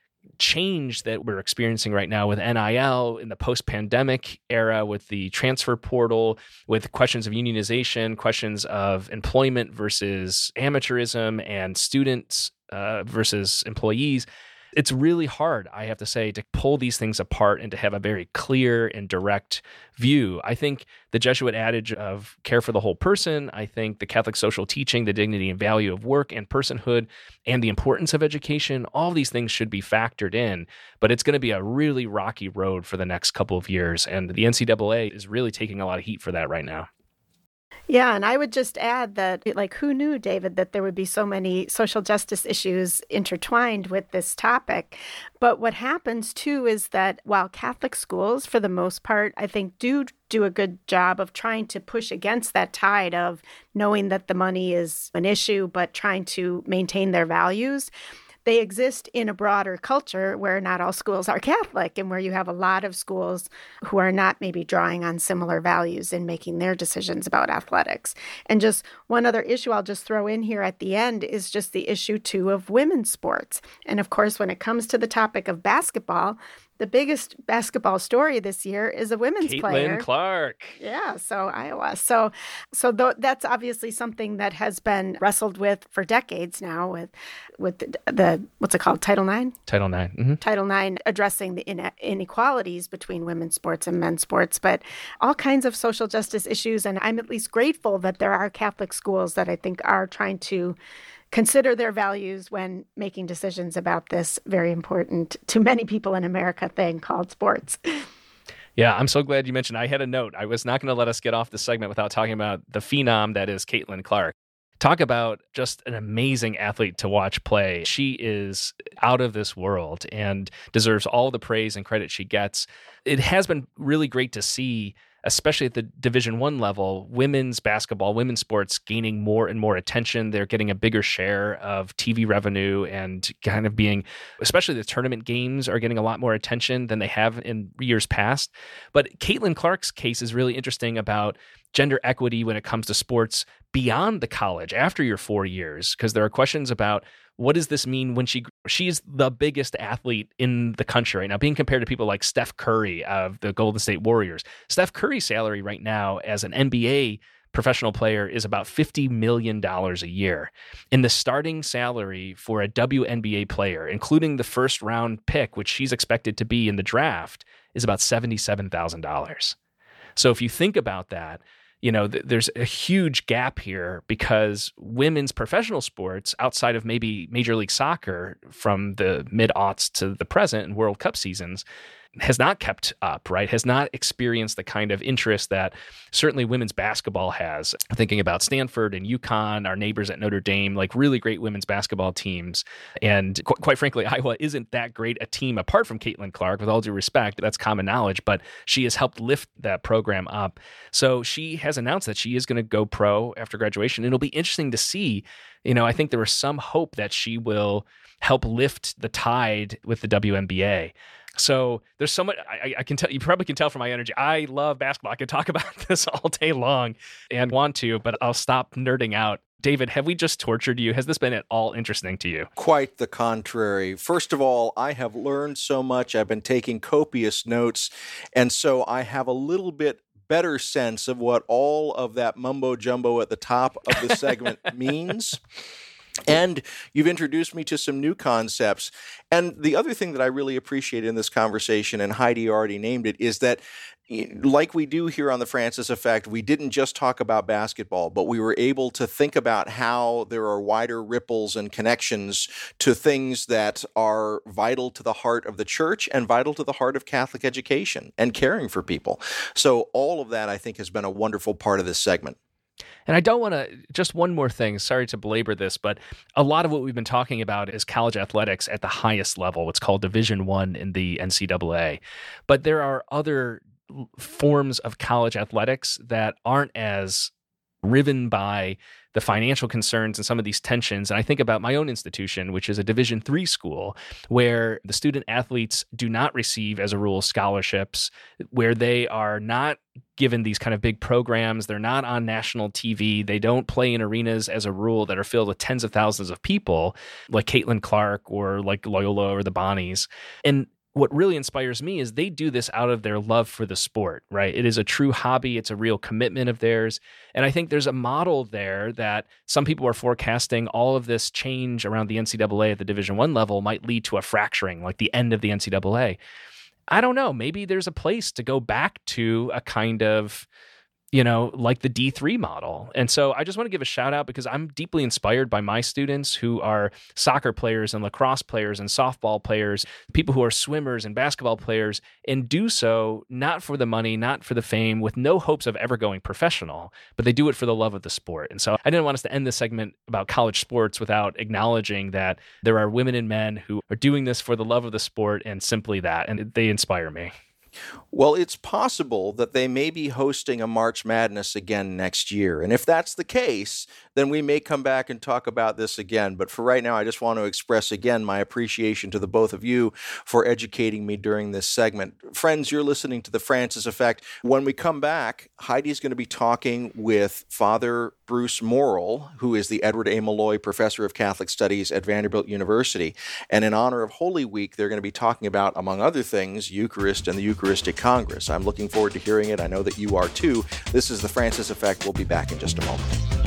change that we're experiencing right now with N I L in the post-pandemic era, with the transfer portal, with questions of unionization, questions of employment versus amateurism and students uh, versus employees, it's really hard, I have to say, to pull these things apart and to have a very clear and direct view. I think the Jesuit adage of care for the whole person, I think the Catholic social teaching, the dignity and value of work and personhood, and the importance of education, all these things should be factored in. But it's going to be a really rocky road for the next couple of years. And the N C double A is really taking a lot of heat for that right now. Yeah, and I would just add that, like, who knew, David, that there would be so many social justice issues intertwined with this topic? But what happens, too, is that while Catholic schools, for the most part, I think do do a good job of trying to push against that tide of knowing that the money is an issue, but trying to maintain their values, they exist in a broader culture where not all schools are Catholic and where you have a lot of schools who are not maybe drawing on similar values in making their decisions about athletics. And just one other issue I'll just throw in here at the end is just the issue, too, of women's sports. And of course, when it comes to the topic of basketball, the biggest basketball story this year is a women's Caitlin player. Caitlin Clark. Yeah, so Iowa. So so th- that's obviously something that has been wrestled with for decades now with with the, the what's it called, Title nine? Title nine. Mm-hmm. Title nine, addressing the ine- inequalities between women's sports and men's sports, but all kinds of social justice issues. And I'm at least grateful that there are Catholic schools that I think are trying to consider their values when making decisions about this very important to many people in America thing called sports. Yeah, I'm so glad you mentioned. I had a note. I was not going to let us get off the segment without talking about the phenom that is Caitlin Clark. Talk about just an amazing athlete to watch play. She is out of this world and deserves all the praise and credit she gets. It has been really great to see, especially at the Division One level, women's basketball, women's sports gaining more and more attention. They're getting a bigger share of T V revenue and kind of being, especially the tournament games are getting a lot more attention than they have in years past. But Caitlin Clark's case is really interesting about gender equity when it comes to sports beyond the college after your four years, because there are questions about what does this mean when she she's the biggest athlete in the country right now, being compared to people like Steph Curry of the Golden State Warriors. Steph Curry's salary right now as an N B A professional player is about fifty million dollars a year. And the starting salary for a W N B A player, including the first round pick, which she's expected to be in the draft, is about seventy-seven thousand dollars. So if you think about that, you know, th- there's a huge gap here because women's professional sports outside of maybe Major League Soccer from the mid-aughts to the present and World Cup seasons has not kept up, right? Has not experienced the kind of interest that certainly women's basketball has. Thinking about Stanford and UConn, our neighbors at Notre Dame, like really great women's basketball teams. And qu- quite frankly, Iowa isn't that great a team apart from Caitlin Clark, with all due respect. That's common knowledge, but she has helped lift that program up. So she has announced that she is going to go pro after graduation. And it'll be interesting to see, you know, I think there was some hope that she will help lift the tide with the W N B A. So there's so much, I, I can tell, you probably can tell from my energy. I love basketball. I could talk about this all day long and want to, but I'll stop nerding out. David, have we just tortured you? Has this been at all interesting to you? Quite the contrary. First of all, I have learned so much. I've been taking copious notes, and so I have a little bit better sense of what all of that mumbo jumbo at the top of the segment means. And you've introduced me to some new concepts. And the other thing that I really appreciate in this conversation, and Heidi already named it, is that like we do here on The Francis Effect, we didn't just talk about basketball, but we were able to think about how there are wider ripples and connections to things that are vital to the heart of the church and vital to the heart of Catholic education and caring for people. So all of that, I think, has been a wonderful part of this segment. And I don't want to, just one more thing, sorry to belabor this, but a lot of what we've been talking about is college athletics at the highest level. It's called Division One in the N C double A. But there are other forms of college athletics that aren't as riven by the financial concerns and some of these tensions. And I think about my own institution, which is a Division three school, where the student athletes do not receive, as a rule, scholarships, where they are not given these kind of big programs. They're not on national T V. They don't play in arenas, as a rule, that are filled with tens of thousands of people, like Caitlin Clark or like Loyola or the Bonnies. And what really inspires me is they do this out of their love for the sport, right? It is a true hobby. It's a real commitment of theirs. And I think there's a model there that some people are forecasting all of this change around the N C double A at the Division One level might lead to a fracturing, like the end of the N C double A. I don't know. Maybe there's a place to go back to a kind of, you know, like the D three model. And so I just want to give a shout out because I'm deeply inspired by my students who are soccer players and lacrosse players and softball players, people who are swimmers and basketball players, and do so not for the money, not for the fame, with no hopes of ever going professional, but they do it for the love of the sport. And so I didn't want us to end this segment about college sports without acknowledging that there are women and men who are doing this for the love of the sport and simply that, and they inspire me. Well, it's possible that they may be hosting a March Madness again next year. And if that's the case, then we may come back and talk about this again. But for right now, I just want to express again my appreciation to the both of you for educating me during this segment. Friends, you're listening to The Francis Effect. When we come back, Heidi's going to be talking with Father Bruce Morrill, who is the Edward A. Malloy Professor of Catholic Studies at Vanderbilt University. And in honor of Holy Week, they're going to be talking about, among other things, Eucharist and the Eucharistic Congress. I'm looking forward to hearing it. I know that you are too. This is The Francis Effect. We'll be back in just a moment.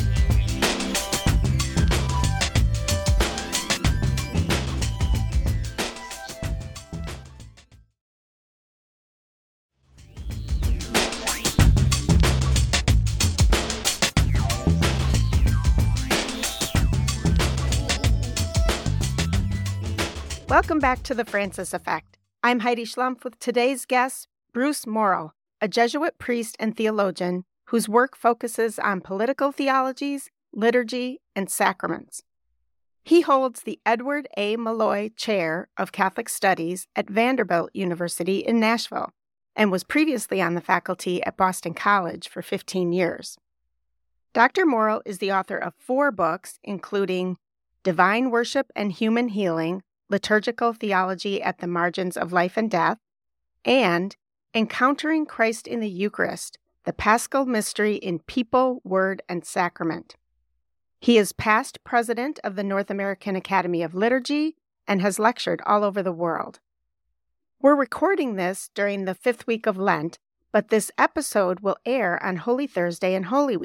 Welcome back to The Francis Effect. I'm Heidi Schlumpf with today's guest, Bruce Morrill, a Jesuit priest and theologian whose work focuses on political theologies, liturgy, and sacraments. He holds the Edward A. Malloy Chair of Catholic Studies at Vanderbilt University in Nashville and was previously on the faculty at Boston College for fifteen years. Doctor Morrill is the author of four books, including Divine Worship and Human Healing, Liturgical Theology at the Margins of Life and Death, and Encountering Christ in the Eucharist, the Paschal Mystery in People, Word, and Sacrament. He is past president of the North American Academy of Liturgy and has lectured all over the world. We're recording this during the fifth week of Lent, but this episode will air on Holy Thursday and Holy Week,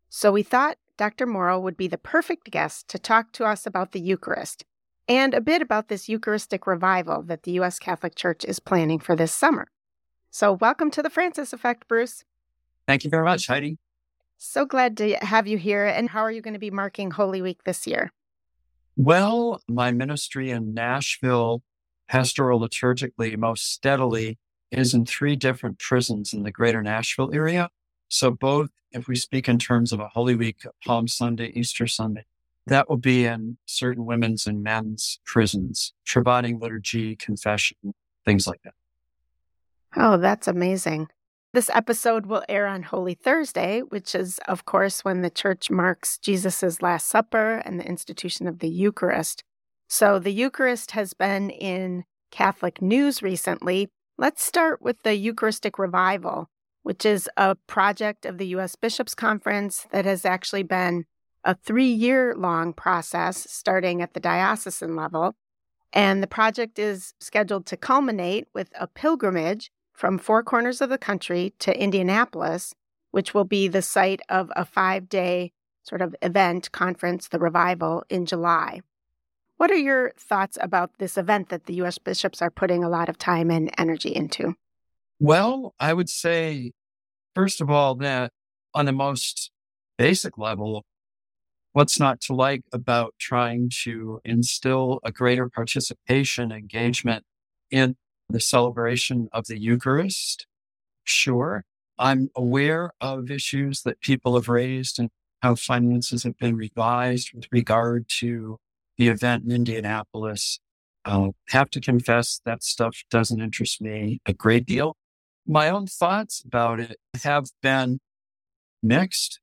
So we thought Doctor Morrow would be the perfect guest to talk to us about the Eucharist and a bit about this Eucharistic revival that the U S Catholic Church is planning for this summer. So welcome to the Francis Effect, Bruce. Thank you very much, Heidi. So glad to have you here. And how are you going to be marking Holy Week this year? Well, my ministry in Nashville, pastoral liturgically, most steadily, is in three different prisons in the greater Nashville area. So both, if we speak in terms of a Holy Week, Palm Sunday, Easter Sunday, that will be in certain women's and men's prisons, providing liturgy, confession, things like that. Oh, that's amazing. This episode will air on Holy Thursday, which is, of course, when the Church marks Jesus' Last Supper and the institution of the Eucharist. So the Eucharist has been in Catholic news recently. Let's start with the Eucharistic Revival, which is a project of the U S Bishops' Conference that has actually been a three-year-long process starting at the diocesan level. And the project is scheduled to culminate with a pilgrimage from four corners of the country to Indianapolis, which will be the site of a five-day sort of event, conference, the Revival, in July. What are your thoughts about this event that the U S bishops are putting a lot of time and energy into? Well, I would say, first of all, that on the most basic level, what's not to like about trying to instill a greater participation, engagement in the celebration of the Eucharist? Sure. I'm aware of issues that people have raised and how finances have been revised with regard to the event in Indianapolis. I'll have to confess that stuff doesn't interest me a great deal. My own thoughts about it have been mixed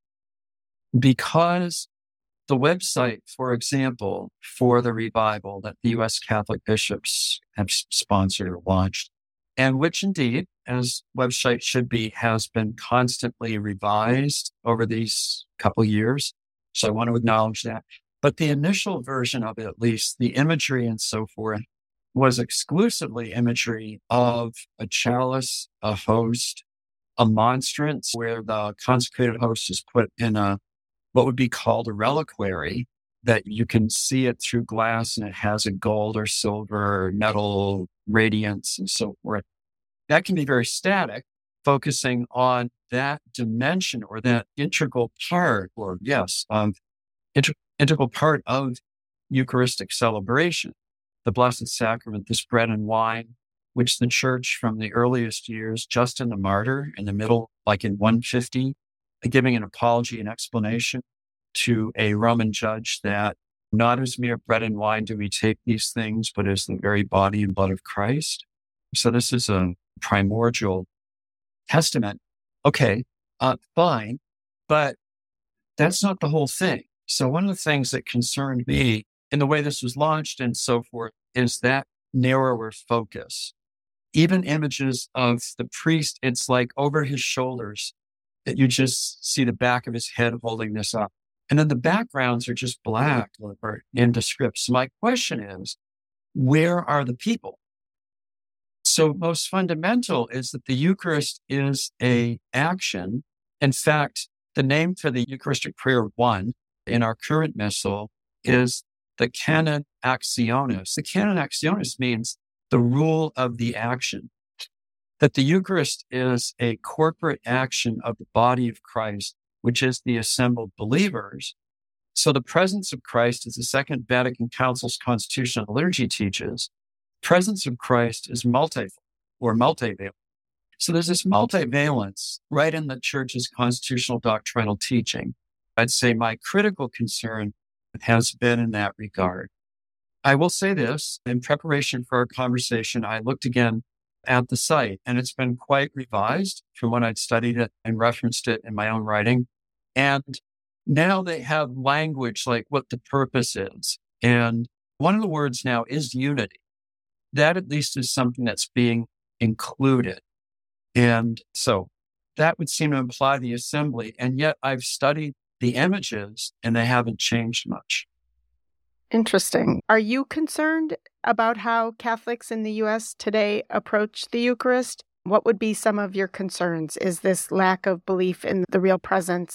because the website, for example, for the revival that the U S Catholic bishops have sponsored or launched, and which indeed, as website should be, has been constantly revised over these couple years. So I want to acknowledge that. But the initial version of it, at least, the imagery and so forth, was exclusively imagery of a chalice, a host, a monstrance, where the consecrated host is put in a what would be called a reliquary, that you can see it through glass and it has a gold or silver or metal radiance and so forth. That can be very static, focusing on that dimension or that integral part, or yes, um, inter- integral part of Eucharistic celebration, the Blessed Sacrament, this bread and wine, which the Church from the earliest years, Justin the Martyr in the middle, like in one fifty, giving an apology and explanation to a Roman judge that not as mere bread and wine do we take these things, but as the very body and blood of Christ. So this is a primordial testament. Okay, uh, fine, but that's not the whole thing. So one of the things that concerned me in the way this was launched and so forth is that narrower focus. Even images of the priest, it's like over his shoulders, that you just see the back of his head holding this up. And then the backgrounds are just black or nondescript. So my question is, where are the people? So most fundamental is that the Eucharist is a action. In fact, the name for the Eucharistic Prayer one in our current missal is the Canon Actionis. The Canon Actionis means the rule of the action. That the Eucharist is a corporate action of the body of Christ, which is the assembled believers. So the presence of Christ, as the Second Vatican Council's Constitution of Liturgy teaches, presence of Christ is multivalent or multivalent. So there's this multivalence right in the Church's constitutional doctrinal teaching. I'd say my critical concern has been in that regard. I will say this, in preparation for our conversation, I looked again at the site, and it's been quite revised from when I'd studied it and referenced it in my own writing. And now they have language like what the purpose is. And one of the words now is unity. That at least is something that's being included. And so that would seem to imply the assembly. And yet I've studied the images and they haven't changed much. Interesting. Are you concerned about how Catholics in the U S today approach the Eucharist? What would be some of your concerns? Is this lack of belief in the real presence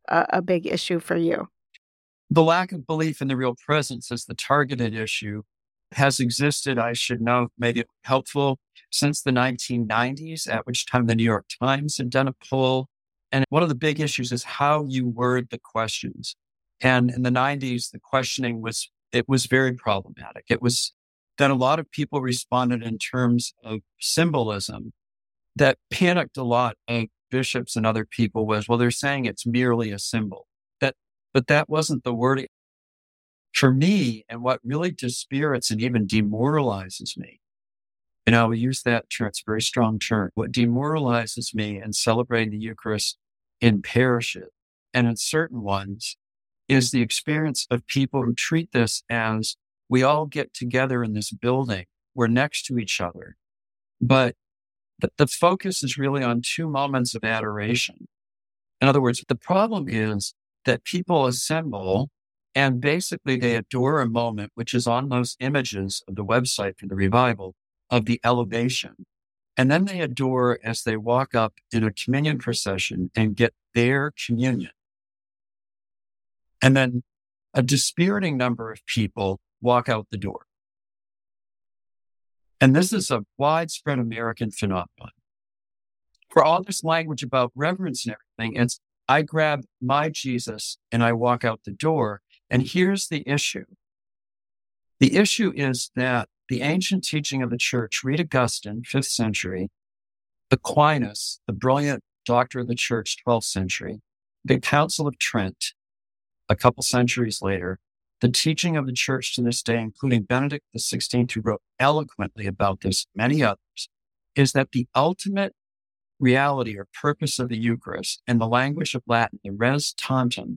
a, a big issue for you? The lack of belief in the real presence as the targeted issue has existed, I should note, made it helpful since the nineteen nineties, at which time the New York Times had done a poll. And one of the big issues is how you word the questions. And in the nineties, the questioning was, it was very problematic. It was that a lot of people responded in terms of symbolism that panicked a lot of bishops and other people was, well, they're saying it's merely a symbol. That, but that wasn't the wording. For me, and what really dispirits and even demoralizes me, and I will use that term, it's a very strong term. What demoralizes me in celebrating the Eucharist in parishes and in certain ones is the experience of people who treat this as we all get together in this building, we're next to each other. But the, the focus is really on two moments of adoration. In other words, the problem is that people assemble and basically they adore a moment, which is on those images of the website for the revival, of the elevation. And then they adore as they walk up in a communion procession and get their communion. And then a dispiriting number of people walk out the door. And this is a widespread American phenomenon. For all this language about reverence and everything, it's I grab my Jesus and I walk out the door. And here's the issue. The issue is that the ancient teaching of the church, read Augustine, fifth century, Aquinas, the brilliant doctor of the church, twelfth century, the Council of Trent, a couple centuries later, the teaching of the church to this day, including Benedict the sixteenth, who wrote eloquently about this, many others, is that the ultimate reality or purpose of the Eucharist, in the language of Latin, the res tantum,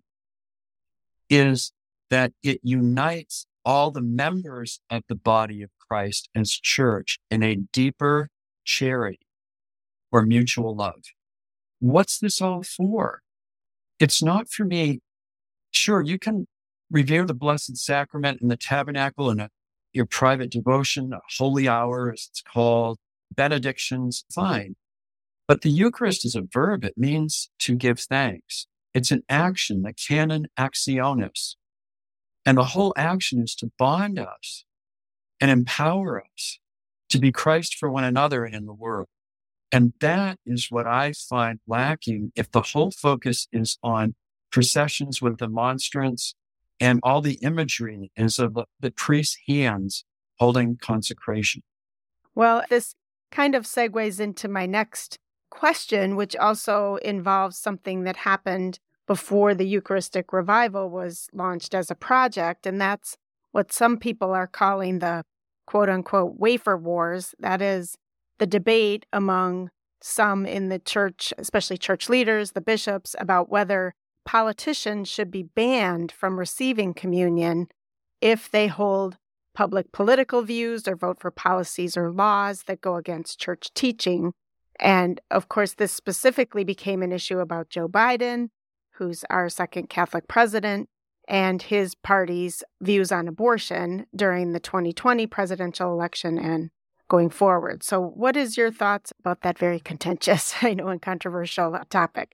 is that it unites all the members of the body of Christ as church in a deeper charity or mutual love. What's this all for? It's not for me. Sure, you can revere the Blessed Sacrament in the tabernacle in a, your private devotion, a holy hour, as it's called, benedictions, fine. But the Eucharist is a verb. It means to give thanks. It's an action, the canon actionis. And the whole action is to bond us and empower us to be Christ for one another and in the world. And that is what I find lacking if the whole focus is on processions with the monstrance and all the imagery is of the priest's hands holding consecration. Well, this kind of segues into my next question, which also involves something that happened before the Eucharistic Revival was launched as a project, and that's what some people are calling the quote-unquote wafer wars. That is the debate among some in the church, especially church leaders, the bishops, about whether politicians should be banned from receiving communion if they hold public political views or vote for policies or laws that go against church teaching. And of course, this specifically became an issue about Joe Biden, who's our second Catholic president, and his party's views on abortion during the twenty twenty presidential election and going forward. So what is your thoughts about that very contentious, I know, and controversial topic?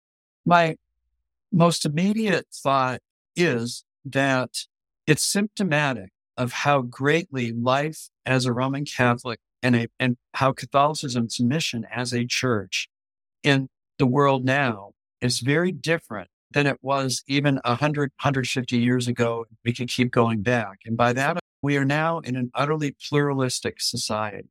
My most immediate thought is that it's symptomatic of how greatly life as a Roman Catholic and, a, and how Catholicism's mission as a church in the world now is very different than it was even one hundred, one hundred fifty years ago. We can keep going back. And by that, we are now in an utterly pluralistic society.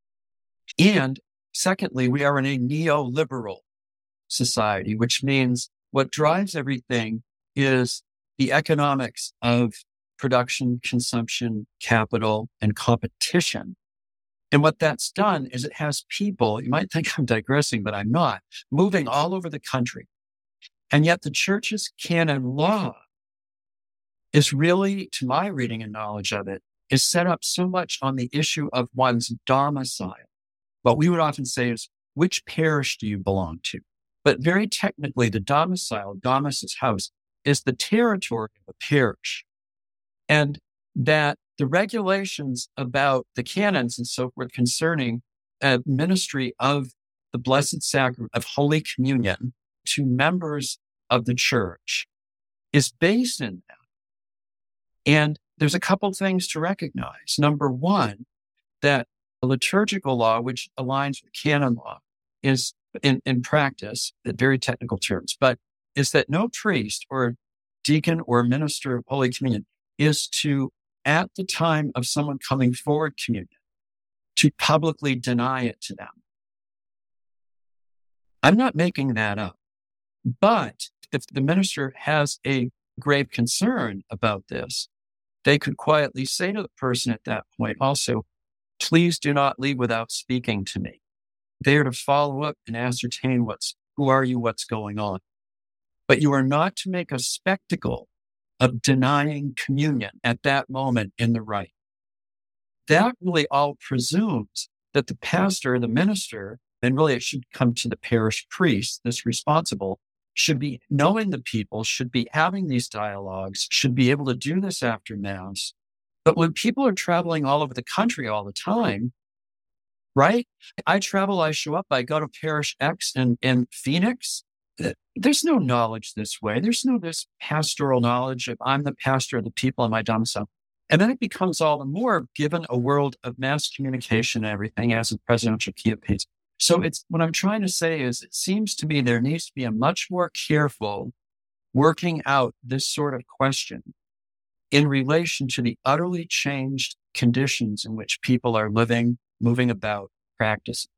And secondly, we are in a neoliberal society, which means what drives everything is the economics of production, consumption, capital, and competition. And what that's done is it has people, you might think I'm digressing, but I'm not, moving all over the country. And yet the church's canon law is really, to my reading and knowledge of it, is set up so much on the issue of one's domicile. What we would often say is, which parish do you belong to? But very technically, the domicile, domus is house, is the territory of a parish. And that the regulations about the canons and so forth concerning a ministry of the Blessed Sacrament of Holy Communion to members of the church is based in that. And there's a couple things to recognize. Number one, that the liturgical law, which aligns with canon law, is in, in practice, in very technical terms, but is that no priest or deacon or minister of Holy Communion is to, at the time of someone coming forward communion, to publicly deny it to them. I'm not making that up. But if the minister has a grave concern about this, they could quietly say to the person at that point also, please do not leave without speaking to me. They are to follow up and ascertain what's, who are you, what's going on. But you are not to make a spectacle of denying communion at that moment in the rite. That really all presumes that the pastor, the minister, and really it should come to the parish priest, this responsible, should be knowing the people, should be having these dialogues, should be able to do this after Mass. But when people are traveling all over the country all the time, right? I travel, I show up, I go to Parish X in, in Phoenix. There's no knowledge this way. There's no this pastoral knowledge of I'm the pastor of the people in my domicile. And then it becomes all the more given a world of mass communication and everything as a presidential campaign. So it's what I'm trying to say is it seems to me there needs to be a much more careful working out this sort of question in relation to the utterly changed conditions in which people are living, moving about, practicing.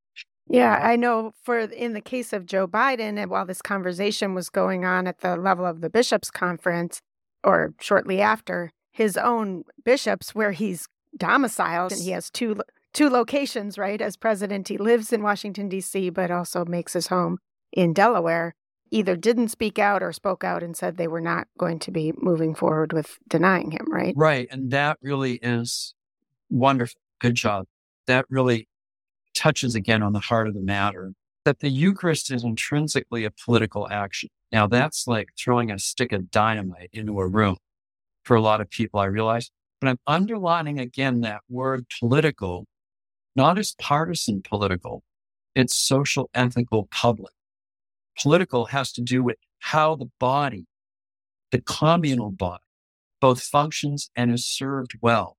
Yeah, I know for in the case of Joe Biden, and while this conversation was going on at the level of the bishops' conference or shortly after, his own bishops where he's domiciled, and he has two two locations, right? As president, he lives in Washington, D C, but also makes his home in Delaware, either didn't speak out or spoke out and said they were not going to be moving forward with denying him, right? Right. And that really is wonderful. Good job. That really touches again on the heart of the matter, that the Eucharist is intrinsically a political action. Now, that's like throwing a stick of dynamite into a room for a lot of people, I realize. But I'm underlining again that word political, not as partisan political, it's social, ethical, public. Political has to do with how the body, the communal body, both functions and is served well.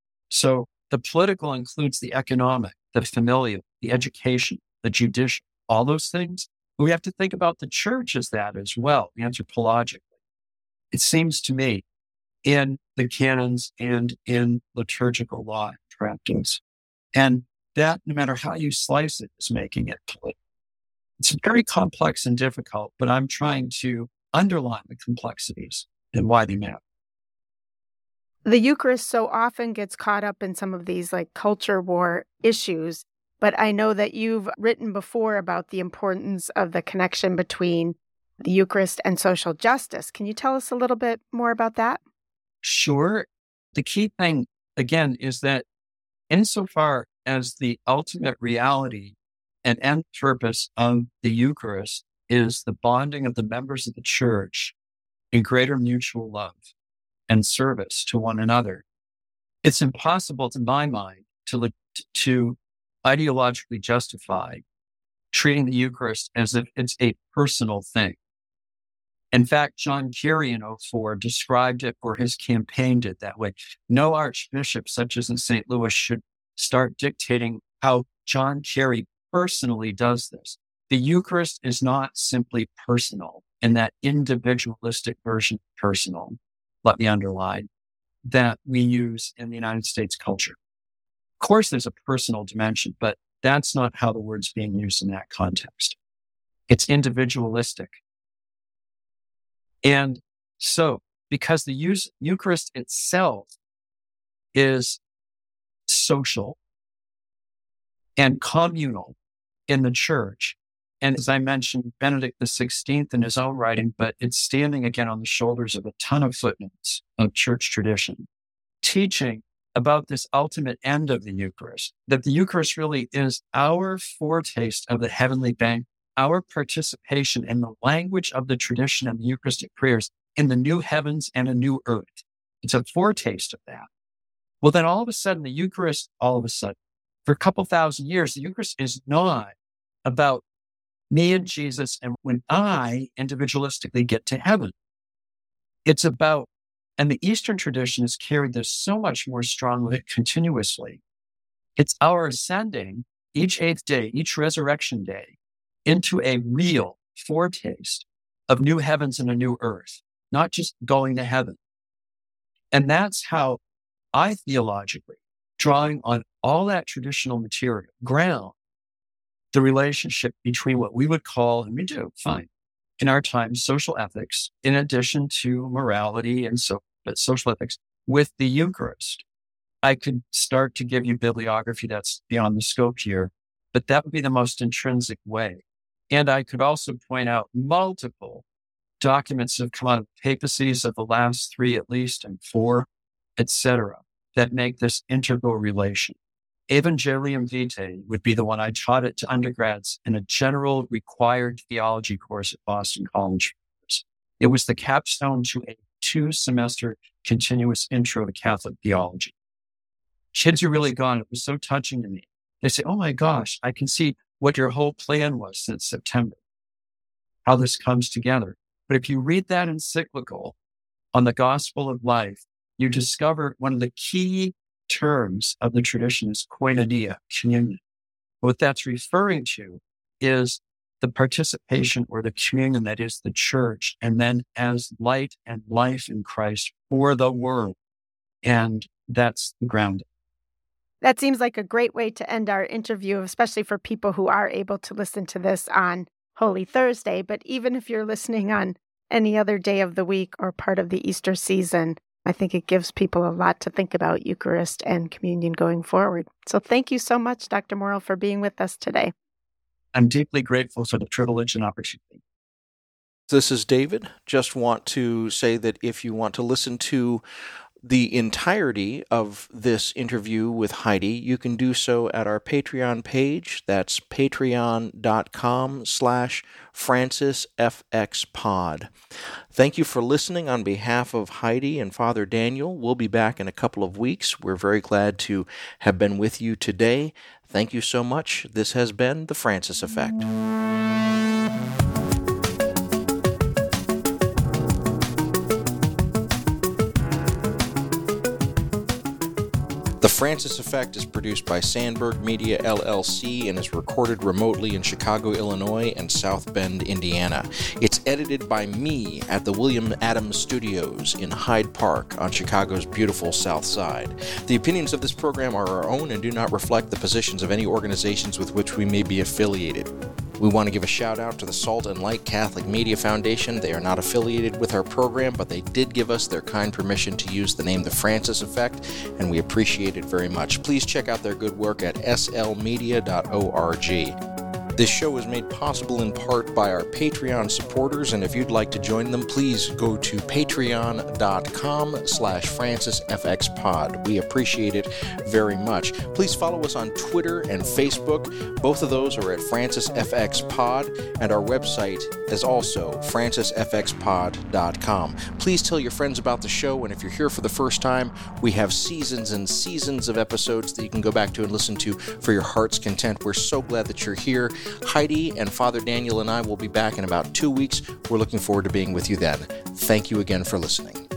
So the political includes the economic, the familial, the education, the judicial, all those things. But we have to think about the church as that as well, anthropologically. It seems to me in the canons and in liturgical law practice. And that, no matter how you slice it, is making it political. It's very complex and difficult, but I'm trying to underline the complexities and why they matter. The Eucharist so often gets caught up in some of these like culture war issues, but I know that you've written before about the importance of the connection between the Eucharist and social justice. Can you tell us a little bit more about that? Sure. The key thing, again, is that insofar as the ultimate reality and end purpose of the Eucharist is the bonding of the members of the church in greater mutual love and service to one another, it's impossible, to my mind, to, to ideologically justify treating the Eucharist as if it's a personal thing. In fact, John Kerry in oh four described it, or his campaign did that way. No archbishop, such as in Saint Louis, should start dictating how John Kerry personally does this. The Eucharist is not simply personal in that individualistic version of personal, let me underline, that we use in the United States culture. Of course, there's a personal dimension, but that's not how the word's being used in that context. It's individualistic. And so, because the Eucharist itself is social and communal in the church, and as I mentioned, Benedict the sixteenth in his own writing, but it's standing again on the shoulders of a ton of footnotes of church tradition, teaching about this ultimate end of the Eucharist, that the Eucharist really is our foretaste of the heavenly banquet, our participation in the language of the tradition and the Eucharistic prayers in the new heavens and a new earth. It's a foretaste of that. Well, then all of a sudden, the Eucharist, all of a sudden, for a couple thousand years, the Eucharist is not about me and Jesus, and when I individualistically get to heaven. It's about, and the Eastern tradition has carried this so much more strongly, continuously. It's our ascending each eighth day, each resurrection day, into a real foretaste of new heavens and a new earth, not just going to heaven. And that's how I theologically, drawing on all that traditional material, ground the relationship between what we would call, and we do, fine, in our time, social ethics, in addition to morality and so, but social ethics, with the Eucharist. I could start to give you bibliography that's beyond the scope here, but that would be the most intrinsic way. And I could also point out multiple documents have come out of papacies of the last three at least, and four, et cetera, that make this integral relation. Evangelium Vitae would be the one I taught it to undergrads in a general required theology course at Boston College. It was the capstone to a two-semester continuous intro to Catholic theology. Kids are really gone. It was so touching to me. They say, oh my gosh, I can see what your whole plan was since September, how this comes together. But if you read that encyclical on the gospel of life, you discover one of the key terms of the tradition is koinonia, communion. What that's referring to is the participation or the communion that is the church, and then as light and life in Christ for the world. And that's the grounding. That seems like a great way to end our interview, especially for people who are able to listen to this on Holy Thursday. But even if you're listening on any other day of the week or part of the Easter season, I think it gives people a lot to think about Eucharist and communion going forward. So thank you so much, Doctor Morrill, for being with us today. I'm deeply grateful for the privilege and opportunity. This is David. Just want to say that if you want to listen to the entirety of this interview with Heidi, you can do so at our Patreon page. That's patreon.com slash FrancisFXPod. Thank you for listening on behalf of Heidi and Father Daniel. We'll be back in a couple of weeks. We're very glad to have been with you today. Thank you so much. This has been The Francis Effect. The Francis Effect is produced by Sandberg Media, L L C, and is recorded remotely in Chicago, Illinois, and South Bend, Indiana. It's edited by me at the William Adams Studios in Hyde Park on Chicago's beautiful South Side. The opinions of this program are our own and do not reflect the positions of any organizations with which we may be affiliated. We want to give a shout out to the Salt and Light Catholic Media Foundation. They are not affiliated with our program, but they did give us their kind permission to use the name The Francis Effect, and we appreciate it very much. Please check out their good work at s l media dot org. This show is made possible in part by our Patreon supporters, and if you'd like to join them, please go to patreon.com slash FrancisFXPod. We appreciate it very much. Please follow us on Twitter and Facebook. Both of those are at FrancisFXPod, and our website is also Francis F X pod dot com. Please tell your friends about the show, and if you're here for the first time, we have seasons and seasons of episodes that you can go back to and listen to for your heart's content. We're so glad that you're here. Heidi and Father Daniel and I will be back in about two weeks. We're looking forward to being with you then. Thank you again for listening.